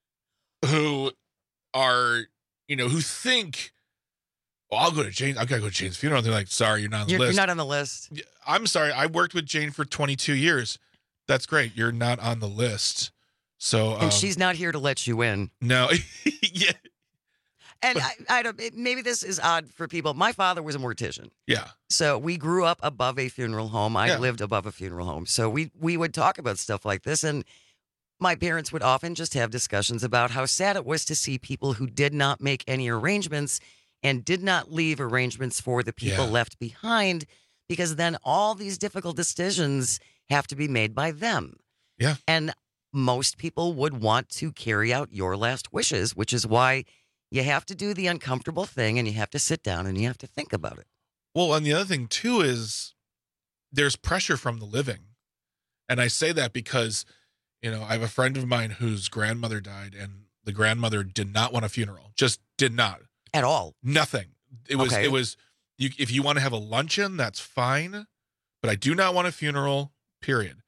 S13: who are, you know, who think, oh, I'll go to Jane. I gotta go to Jane's funeral. They're like, sorry, you're not on the
S15: you're,
S13: list.
S15: you're not on the list.
S13: I'm sorry. I worked with Jane for twenty-two years. That's great. You're not on the list. So,
S15: And
S13: um,
S15: she's not here to let you in.
S13: no, yeah.
S15: And I, I don't. Maybe this is odd for people. My father was a mortician.
S13: Yeah.
S15: So we grew up above a funeral home. I
S13: Yeah.
S15: lived above a funeral home. So we we would talk about stuff like this, and my parents would often just have discussions about how sad it was to see people who did not make any arrangements and did not leave arrangements for the people
S13: Yeah.
S15: left behind, because then all these difficult decisions have to be made by them.
S13: Yeah.
S15: And most people would want to carry out your last wishes, which is why you have to do the uncomfortable thing and you have to sit down and you have to think about it.
S13: Well, and the other thing too is there's pressure from the living. And I say that because, you know, I have a friend of mine whose grandmother died, and the grandmother did not want a funeral. Just did not.
S15: At all.
S13: Nothing. It was
S15: Okay.
S13: it was you if you want to have a luncheon, that's fine, but I do not want a funeral, period.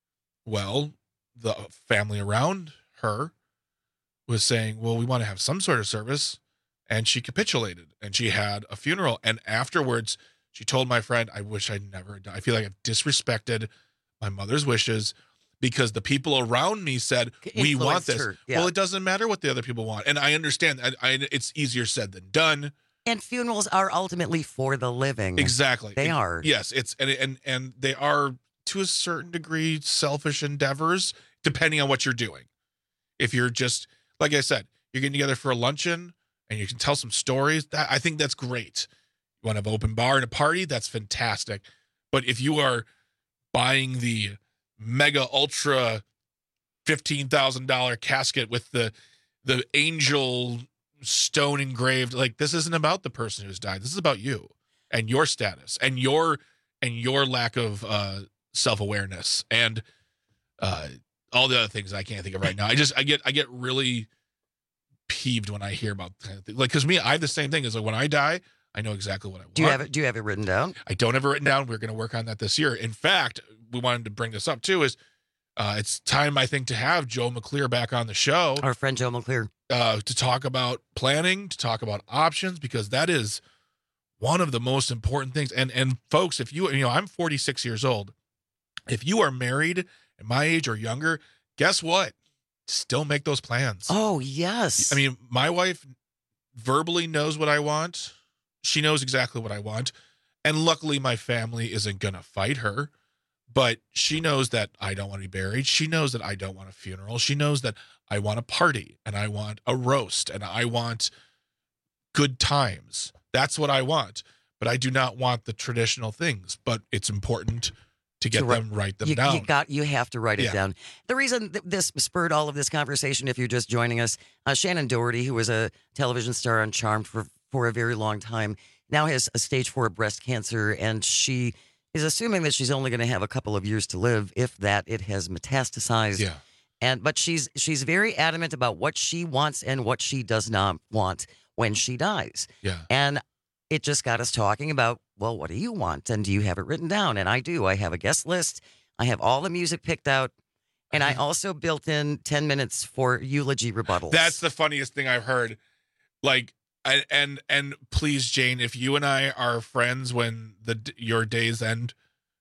S13: Well, the family around her was saying, well, we want to have some sort of service. And she capitulated, and she had a funeral. And afterwards, she told my friend, I wish I'd never done. I feel like I've disrespected my mother's wishes because the people around me said, we want
S15: Influenced
S13: this.
S15: her, yeah.
S13: Well, it doesn't matter what the other people want. And I understand. I, I, it's easier said than done.
S15: And funerals are ultimately for the living.
S13: Exactly.
S15: They
S13: It-
S15: are.
S13: Yes. It's and, and, and they are, to a certain degree, selfish endeavors, depending on what you're doing. If you're just, like I said, you're getting together for a luncheon and you can tell some stories, that I think that's great. You want to have an open bar and a party, that's fantastic. But if you are buying the mega ultra fifteen thousand dollars casket with the the angel stone engraved, like, this isn't about the person who's died. This is about you and your status and your and your lack of uh self-awareness and uh all the other things I can't think of right now. I just I get I get really peeved when I hear about kind of thing. Like, because me, I have the same thing. Is like when I die, I know exactly what I want.
S15: Do you have it? Do you have it written down?
S13: I don't have it written down. We're going to work on that this year. In fact, we wanted to bring this up too. Is uh, it's time, I think, to have Joe McClear back on the show.
S15: Our friend Joe McClear.
S13: Uh, to talk about planning, to talk about options, because that is one of the most important things. And and folks, if you you know, I'm forty-six years old. If you are married at my age or younger, guess what? Still make those plans.
S15: Oh, yes.
S13: I mean, my wife verbally knows what I want. She knows exactly what I want. And luckily, my family isn't going to fight her. But she knows that I don't want to be buried. She knows that I don't want a funeral. She knows that I want a party and I want a roast and I want good times. That's what I want. But I do not want the traditional things. But it's important to get
S15: To write-
S13: them, write them
S15: you,
S13: down.
S15: You got. You have to write it
S13: Yeah.
S15: down. The reason th- this spurred all of this conversation, if you're just joining us, uh, Shannon Doherty, who was a television star on Charmed for for a very long time, now has a stage four breast cancer, and she is assuming that she's only going to have a couple of years to live, if that. It has metastasized.
S13: Yeah.
S15: And but she's she's very adamant about what she wants and what she does not want when she dies.
S13: Yeah.
S15: And it just got us talking about, well, what do you want? And do you have it written down? And I do. I have a guest list. I have all the music picked out. And I also built in ten minutes for eulogy rebuttals.
S13: That's the funniest thing I've heard. Like, and and, and please, Jane, if you and I are friends when the your day's end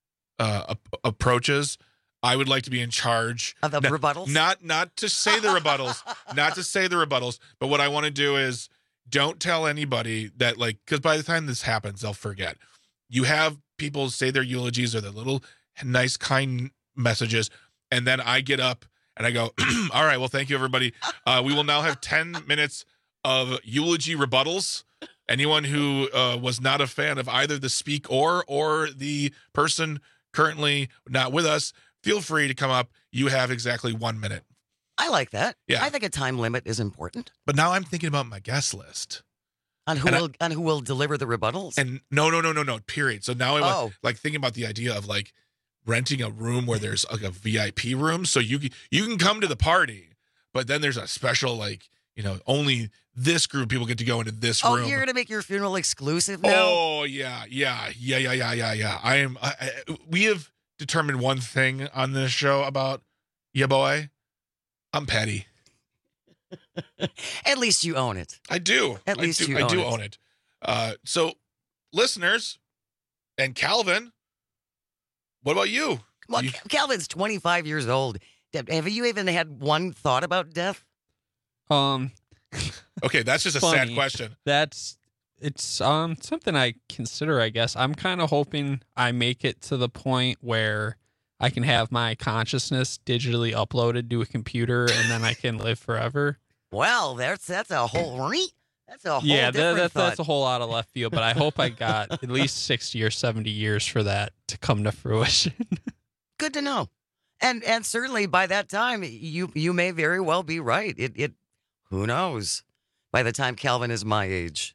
S13: uh, ap- approaches, I would like to be in charge
S15: of the
S13: Not-
S15: rebuttals.
S13: Not not to say the rebuttals, not to say the rebuttals, but what I want to do is don't tell anybody that, like, because by the time this happens, they'll forget. You have people say their eulogies or their little nice, kind messages, and then I get up and I go, all right, well, thank you, everybody. Uh, we will now have ten minutes of eulogy rebuttals. Anyone who uh, was not a fan of either the speak or or the person currently not with us, feel free to come up. You have exactly one minute.
S15: I like that.
S13: Yeah.
S15: I think a time limit is important.
S13: But now I'm thinking about my guest list.
S15: On who
S13: And I-
S15: will on who will deliver the rebuttals?
S13: And no, no, no, no, no, period. So now I want,
S15: Oh.
S13: like, thinking about the idea of, like, renting a room where there's like a V I P room. So you can, you can come to the party, but then there's a special, like, you know, only this group of people get to go into this
S15: oh,
S13: room.
S15: you're gonna make your funeral exclusive now?
S13: Oh, yeah, yeah, yeah, yeah, yeah, yeah, yeah. I am, I, I, we have determined one thing on this show about, yeah, boy, I'm petty.
S15: At least you own it.
S13: I do.
S15: At
S13: I
S15: least
S13: do,
S15: you
S13: I
S15: own
S13: do
S15: it.
S13: own it. Uh, so, listeners and Calvin, what about you?
S15: Well,
S13: You-
S15: Calvin's twenty-five years old. Have you even had one thought about death?
S4: Um,
S13: Okay, that's just a
S4: Funny.
S13: sad question.
S4: That's it's um something I consider, I guess. I'm kind of hoping I make it to the point where I can have my consciousness digitally uploaded to a computer and then I can live forever.
S15: Well, that's that's a whole that's a whole
S4: yeah, that,
S15: different
S4: that,
S15: thought.
S4: that's a whole lot of left field, but I hope I got at least sixty or seventy years for that to come to fruition.
S15: Good to know. And and certainly by that time you you may very well be right. It it who knows? By the time Calvin is my age.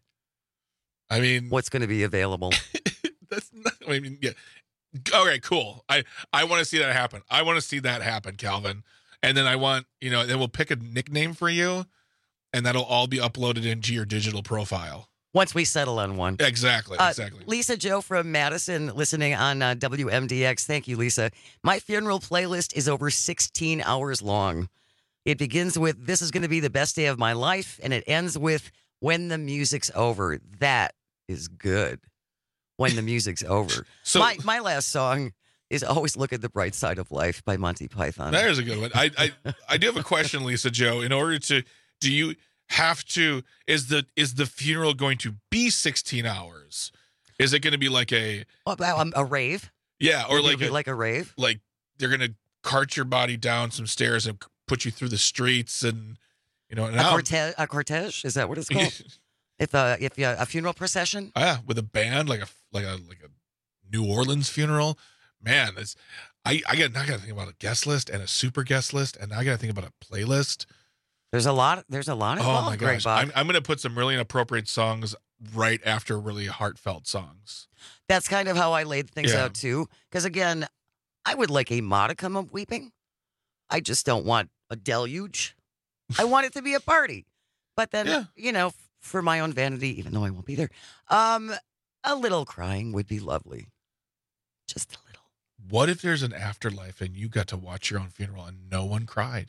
S13: I mean,
S15: what's going to be available?
S13: That's not, I mean, yeah. Okay, cool. I, I want to see that happen. I want to see that happen, Calvin. And then I want, you know, then we'll pick a nickname for you, and that'll all be uploaded into your digital profile.
S15: Once we settle on one.
S13: Exactly,
S15: Uh,
S13: exactly.
S15: Lisa Joe from Madison listening on uh, W M D X. Thank you, Lisa. My funeral playlist is over sixteen hours long. It begins with, this is going to be the best day of my life, and it ends with, when the music's over. That is good. When the music's over.
S13: So-
S15: my my last song is Always Look at the Bright Side of Life by Monty Python.
S13: There's a good one. I, I I do have a question, Lisa Joe. In order to, do you have to, is the is the funeral going to be sixteen hours? Is it going to be like a
S15: Oh, um, a rave?
S13: yeah, or
S15: Maybe
S13: like
S15: a-
S13: a,
S15: like a rave?
S13: Like they're going to cart your body down some stairs and put you through the streets, and you know,
S15: A
S13: now,
S15: cortege? A cortege? Is that what it's called? if a if a, a funeral procession?
S13: Oh, yeah, with a band, like a like a like a New Orleans funeral. Man, it's I I got I got to think about a guest list and a super guest list, and I got to think about a playlist.
S15: There's a lot. There's a lot
S13: Oh
S15: involved.
S13: my
S15: Greg
S13: gosh,
S15: Bach.
S13: I'm I'm gonna put some really inappropriate songs right after really heartfelt songs.
S15: That's kind of how I laid things
S13: Yeah.
S15: out too. Because again, I would like a modicum of weeping. I just don't want a deluge. I want it to be a party. But then,
S13: Yeah.
S15: you know, f- for my own vanity, even though I won't be there, um, a little crying would be lovely. Just a little.
S13: What if there's an afterlife and you got to watch your own funeral and no one cried?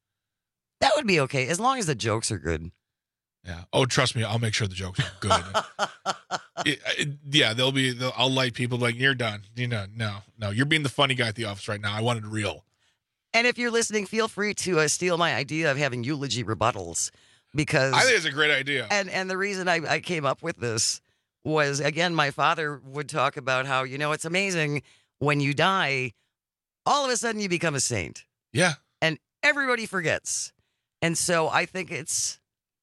S15: That would be okay, as long as the jokes are good.
S13: Yeah. Oh, trust me, I'll make sure the jokes are good. It- it- yeah, they'll be. They'll, I'll light people like you're done. You know, no, no, you're being the funny guy at the office right now. I wanted real.
S15: And if you're listening, feel free to uh, steal my idea of having eulogy rebuttals, because
S13: I think it's a great idea.
S15: And and the reason I, I came up with this was, again, my father would talk about how, you know, it's amazing when you die, all of a sudden you become a saint.
S13: Yeah.
S15: And everybody forgets. And so I think it's,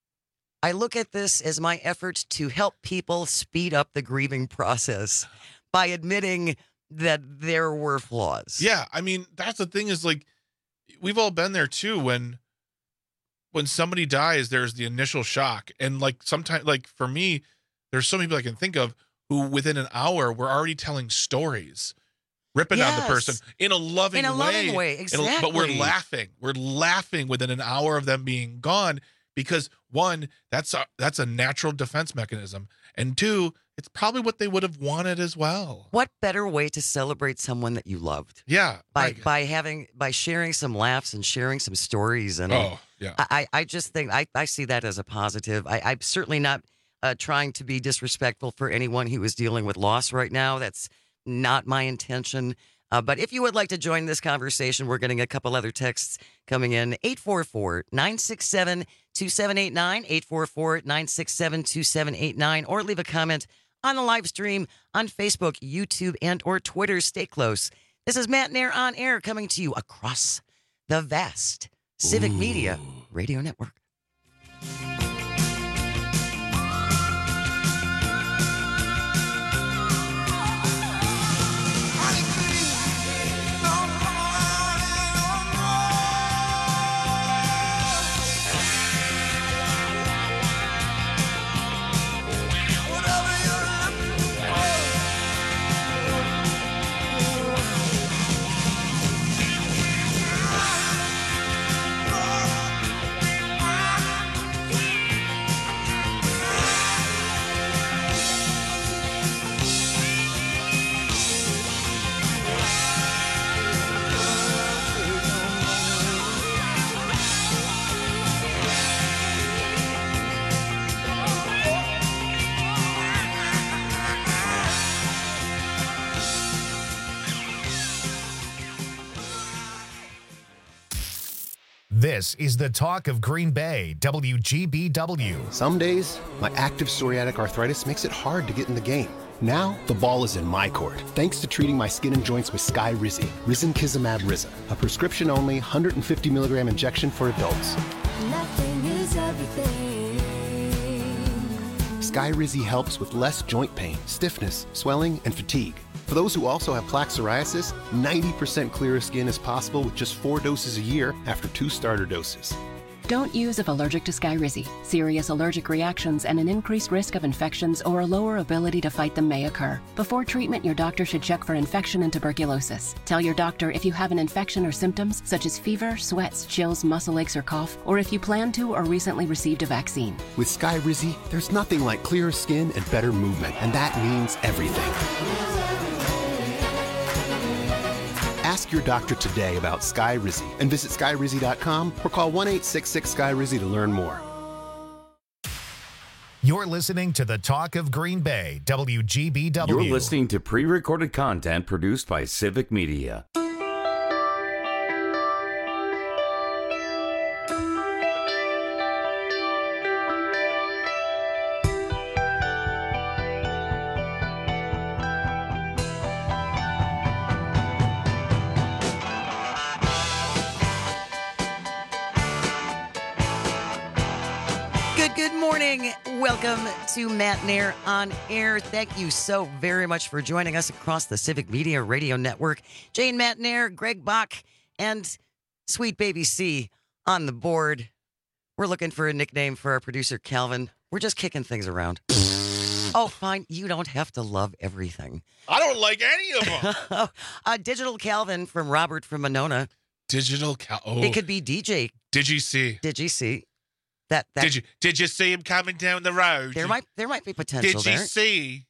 S15: I look at this as my effort to help people speed up the grieving process by admitting that there were flaws.
S13: Yeah, I mean, that's the thing is like we've all been there too when when somebody dies, there's the initial shock. And like sometimes like for me, there's so many people I can think of who within an hour were already telling stories, ripping on the
S15: Yes.
S13: person in a loving
S15: In a
S13: way.
S15: loving way,
S13: In a- but we're
S15: exactly.
S13: laughing. We're laughing within an hour of them being gone because one, that's a, that's a natural defense mechanism. And two, it's probably what they would have wanted as well.
S15: What better way to celebrate someone that you loved?
S13: Yeah.
S15: By
S13: right.
S15: by having by sharing some laughs and sharing some stories, and
S13: Oh, yeah.
S15: I I I just think I, I see that as a positive. I, I'm certainly not uh, trying to be disrespectful for anyone who is dealing with loss right now. That's not my intention. Uh, but if you would like to join this conversation, we're getting a couple other texts coming in. eight four four, nine six seven, two seven eight nine, eight four four, nine six seven, two seven eight nine, or leave a comment on the live stream on Facebook, YouTube, and or Twitter. Stay close. This is Matt Nair on air, coming to you across the vast Civic Media Radio Network.
S5: Oh,
S1: This is the talk of Green Bay, W G B W.
S5: Some days, my active psoriatic arthritis makes it hard to get in the game. Now, the ball is in my court, thanks to treating my skin and joints with Skyrizi, Risankizumab Riza, a prescription-only one hundred fifty milligram injection for adults.
S6: Nothing is everything.
S5: Skyrizi helps with less joint pain, stiffness, swelling, and fatigue. For those who also have plaque psoriasis, ninety percent clearer skin is possible with just four doses a year after two starter doses.
S7: Don't use if allergic to Skyrizi. Serious allergic reactions and an increased risk of infections or a lower ability to fight them may occur. Before treatment, your doctor should check for infection and tuberculosis. Tell your doctor if you have an infection or symptoms such as fever, sweats, chills, muscle aches, or cough, or if you plan to or recently received a vaccine.
S5: With Skyrizi, there's nothing like clearer skin and better movement, and that means everything. Ask your doctor today about Skyrizi and visit Skyrizi dot com or call one eight six six Sky Rizi to learn more.
S1: You're listening to the talk of Green Bay, W G B W.
S14: You're listening to pre-recorded content produced by Civic Media.
S15: Welcome to Matt Nair on Air. Thank you so very much for joining us across the Civic Media Radio Network. Jane Matt Nair, Greg Bach, and Sweet Baby C on the board. We're looking for a nickname for our producer, Calvin. We're just kicking things around. Oh, fine. You don't have to love everything.
S13: I don't like any of them.
S15: uh, Digital Calvin from Robert from Monona.
S13: Digital Cal. Oh.
S15: It could be D J.
S13: Did you see?
S15: Did you see? That, that,
S13: did you did you see him coming down the road?
S15: There might there might be potential
S13: there. Did you
S15: there.
S13: see?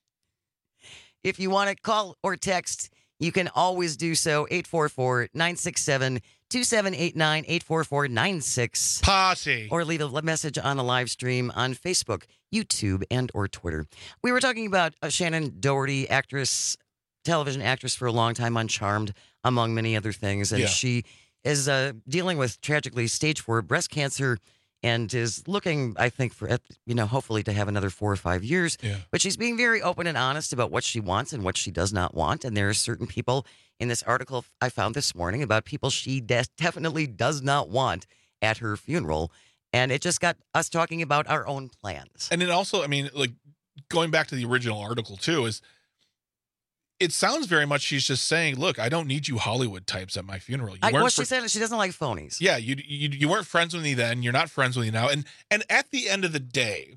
S15: If you want to call or text, you can always do so. eight four four, nine six seven, two seven eight nine, eight four four nine six.
S13: Party.
S15: Or leave a message on the live stream on Facebook, YouTube, and or Twitter. We were talking about uh, Shannon Doherty, actress, television actress for a long time on Charmed, among many other things. And
S13: yeah.
S15: she is uh, dealing with, tragically, stage four breast cancer. And is looking, I think, for, you know, hopefully to have another four or five years.
S13: Yeah.
S15: But she's being very open and honest about what she wants and what she does not want. And there are certain people in this article I found this morning about people she de- definitely does not want at her funeral. And it just got us talking about our own plans.
S13: And it also, I mean, like, going back to the original article, too, is it sounds very much she's just saying, look, I don't need you Hollywood types at my funeral. You
S15: I,
S13: weren't
S15: well, she
S13: fr-
S15: said she doesn't like phonies.
S13: Yeah, you, you you weren't friends with me then. You're not friends with me now. And and at the end of the day,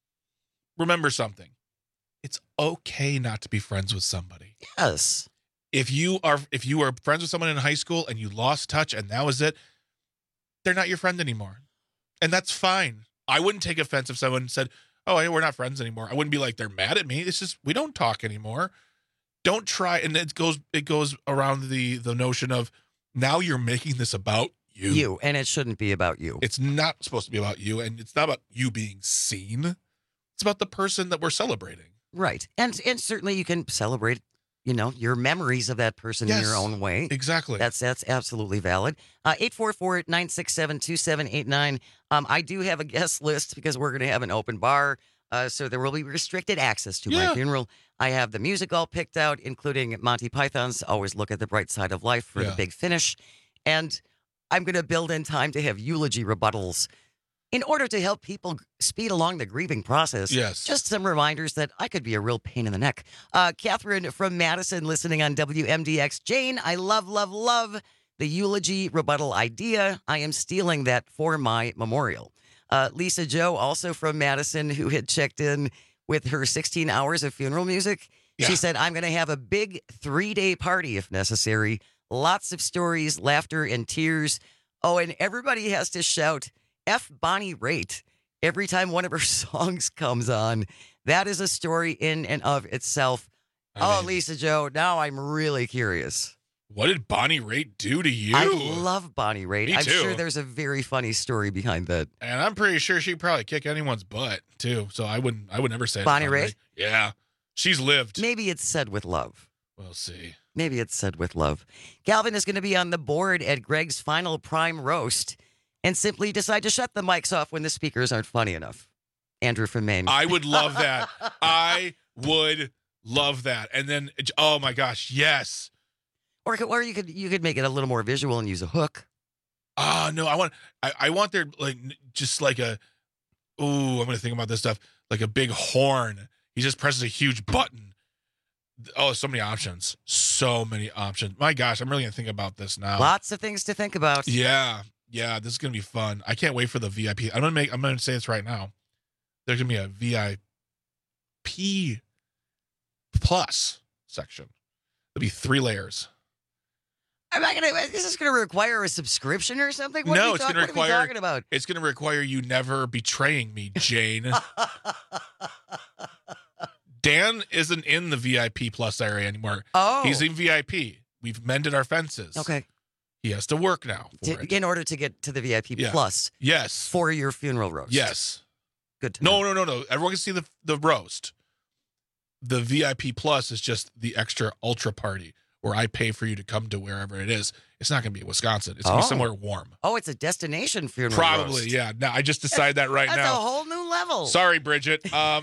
S13: remember something. It's okay not to be friends with somebody.
S15: Yes.
S13: If you are if you were friends with someone in high school and you lost touch and that was it, they're not your friend anymore. And that's fine. I wouldn't take offense if someone said, oh, hey, we're not friends anymore. I wouldn't be like, they're mad at me. It's just, we don't talk anymore. Don't try, and it goes it goes around the the notion of now you're making this about you.
S15: You, and it shouldn't be about you.
S13: It's not supposed to be about you, and it's not about you being seen. It's about the person that we're celebrating.
S15: Right. And and certainly you can celebrate, you know, your memories of that person
S13: yes,
S15: in your own way.
S13: Exactly.
S15: That's that's absolutely valid. Uh, eight four four, nine six seven, two seven eight nine. Um, I do have a guest list because we're going to have an open bar. Uh, so there will be restricted access to
S13: yeah.
S15: my funeral. I have the music all picked out, including Monty Python's Always Look at the Bright Side of Life for
S13: yeah.
S15: the big finish. And I'm going to build in time to have eulogy rebuttals in order to help people speed along the grieving process.
S13: Yes.
S15: Just some reminders that I could be a real pain in the neck. Uh, Catherine from Madison listening on W M D X. Jane, I love, love, love the eulogy rebuttal idea. I am stealing that for my memorial. Uh, Lisa Joe, also from Madison, who had checked in with her sixteen hours of funeral music.
S13: Yeah.
S15: She said, I'm going to have a big three-day party if necessary. Lots of stories, laughter, and tears. Oh, and everybody has to shout, F Bonnie Raitt, every time one of her songs comes on. That is a story in and of itself. I oh, mean, Lisa Joe, now I'm really curious.
S13: What did Bonnie Raitt do to you?
S15: I love Bonnie Raitt.
S13: Me
S15: I'm
S13: too.
S15: sure there's a very funny story behind that.
S13: And I'm pretty sure she'd probably kick anyone's butt too. So I wouldn't. I would never say
S15: Bonnie Raitt.
S13: Yeah, she's lived.
S15: Maybe it's said with love.
S13: We'll see.
S15: Maybe it's said with love. Calvin is going to be on the board at Greg's final prime roast. and simply decide to shut the mics off when the speakers aren't funny enough. Andrew from Maine.
S13: I would love that. I would love that. And then, oh my gosh, yes.
S15: Or, or you could you could make it a little more visual and use a hook.
S13: Oh no, I want I, I want there like just like a ooh, I'm gonna think about this stuff. Like a big horn. He just presses a huge button. Oh, so many options. So many options. My gosh, I'm really gonna think about this now.
S15: Lots of things to think about.
S13: Yeah. Yeah, this is gonna be fun. I can't wait for the V I P. I'm gonna make I'm gonna say this right now. There's gonna be a V I P plus section. There'll be three layers.
S15: I'm not gonna. Is this gonna require a subscription or something? What
S13: no,
S15: are
S13: it's
S15: talk,
S13: gonna
S15: what
S13: require.
S15: Are we talking about?
S13: It's gonna require you never betraying me, Jane. Dan isn't in the V I P plus area anymore.
S15: Oh,
S13: he's in V I P. We've mended our fences.
S15: Okay.
S13: He has to work now for
S15: to,
S13: it.
S15: in order to get to the V I P
S13: Yeah.
S15: plus.
S13: Yes.
S15: For your funeral roast.
S13: Yes.
S15: Good. To
S13: no,
S15: know.
S13: no, no, no. Everyone can see the the roast. The V I P plus is just the extra ultra party where I pay for you to come to wherever it is. It's not going to be in Wisconsin. It's going to
S15: Oh.
S13: be somewhere warm.
S15: Oh, it's a destination funeral
S13: Probably,
S15: roast.
S13: yeah. Now I just decided that right
S15: That's
S13: now.
S15: a whole new level.
S13: Sorry, Bridget. Um,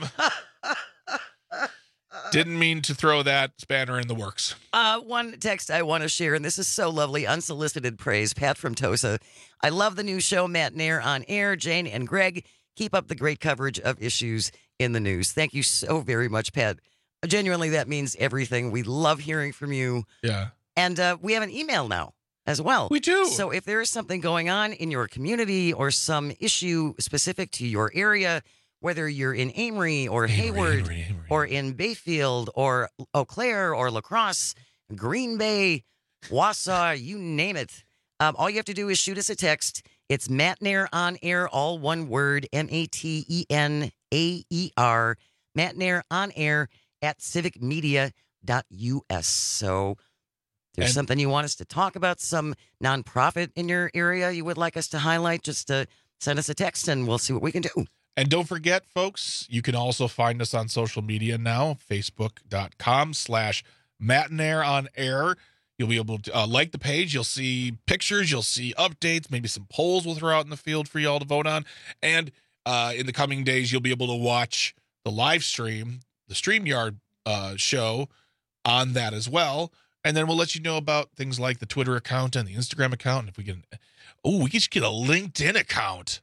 S13: didn't mean to throw that spanner in the works.
S15: Uh, one text I want to share, and this is so lovely, unsolicited praise. Pat from Tosa. I love the new show, Matt Nair on air. Jane and Greg, keep up the great coverage of issues in the news. Thank you so very much, Pat. Genuinely, that means everything. We love hearing from you.
S13: Yeah.
S15: And uh, we have an email now as well.
S13: We do.
S15: So if there is something going on in your community or some issue specific to your area, whether you're in Amory or
S13: Amory,
S15: Hayward
S13: Amory, Amory.
S15: or in Bayfield or Eau Claire or La Crosse, Green Bay, Wausau, you name it. Um, all you have to do is shoot us a text. It's Matt Nair on air, all one word, M A T E N A E R, Matt Nair on air at civic media dot U S. So if there's
S13: And-
S15: something you want us to talk about, some nonprofit in your area you would like us to highlight, just uh, send us a text and we'll see what we can do.
S13: And don't forget, folks, you can also find us on social media now, facebook.com slash matinair on air. You'll be able to uh, like the page. You'll see pictures. You'll see updates, maybe some polls we'll throw out in the field for y'all to vote on. And uh, in the coming days, you'll be able to watch the live stream, the StreamYard uh, show on that as well. And then we'll let you know about things like the Twitter account and the Instagram account. And if we can, oh, we could get a LinkedIn account.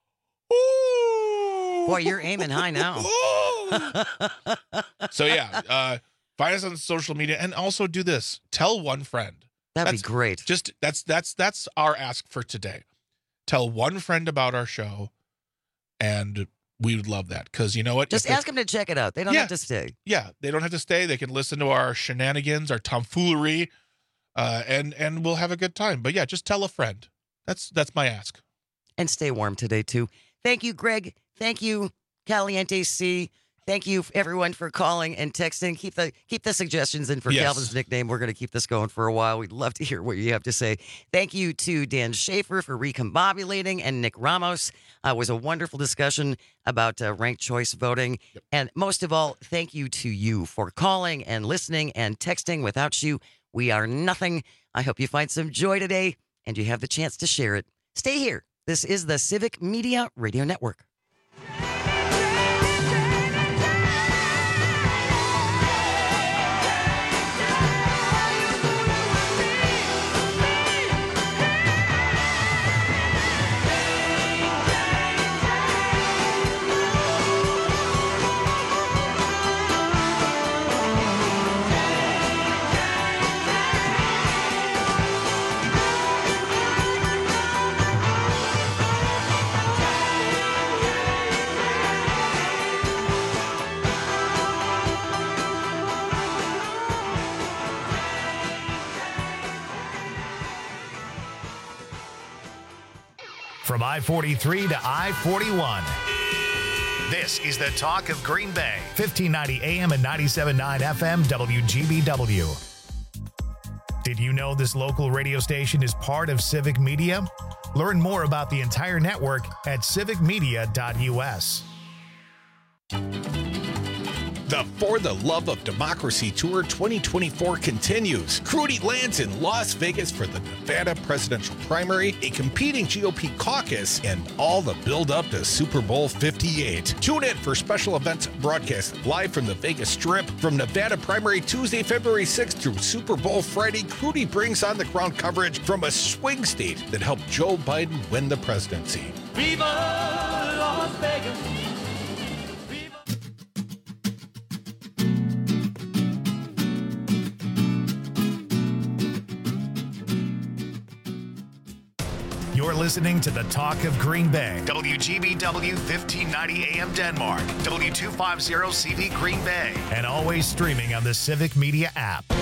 S13: Ooh.
S15: Boy, you're aiming high now.
S13: So yeah, uh, find us on social media and also do this. Tell one friend.
S15: That'd
S13: That's
S15: be great.
S13: Just that's that's that's our ask for today. Tell one friend about our show, and we would love that because you know what?
S15: Just
S13: If they-
S15: ask them to check it out. They don't
S13: Yeah.
S15: have to stay.
S13: Yeah, they don't have to stay. They can listen to our shenanigans, our tomfoolery, uh, and and we'll have a good time. But yeah, just tell a friend. That's that's my ask.
S15: And stay warm today, too. Thank you, Greg. Thank you, Caliente C. Thank you, everyone, for calling and texting. Keep the keep the suggestions in for
S13: Yes.
S15: Calvin's nickname. We're going to keep this going for a while. We'd love to hear what you have to say. Thank you to Dan Schaefer for recombobulating, and Nick Ramos. Uh, it was a wonderful discussion about uh, ranked choice voting.
S13: Yep.
S15: And most of all, thank you to you for calling and listening and texting. Without you, we are nothing. I hope you find some joy today and you have the chance to share it. Stay here. This is the Civic Media Radio Network.
S1: From I forty-three to I forty-one. This is the talk of Green Bay, fifteen ninety A M and ninety-seven point nine F M W G B W. Did you know this local radio station is part of Civic Media? Learn more about the entire network at civic media dot U S.
S3: The For the Love of Democracy Tour twenty twenty-four continues. Crudy lands in Las Vegas for the Nevada presidential primary, a competing G O P caucus, and all the build-up to Super Bowl fifty-eight. Tune in for special events broadcast live from the Vegas Strip. From Nevada primary Tuesday, February sixth through Super Bowl Friday, Crudy brings on the ground coverage from a swing state that helped Joe Biden win the presidency.
S8: Viva Las Vegas!
S1: You're listening to the Talk of Green Bay. W G B W fifteen ninety A M Denmark. W two fifty C V Green Bay. And always streaming on the Civic Media app.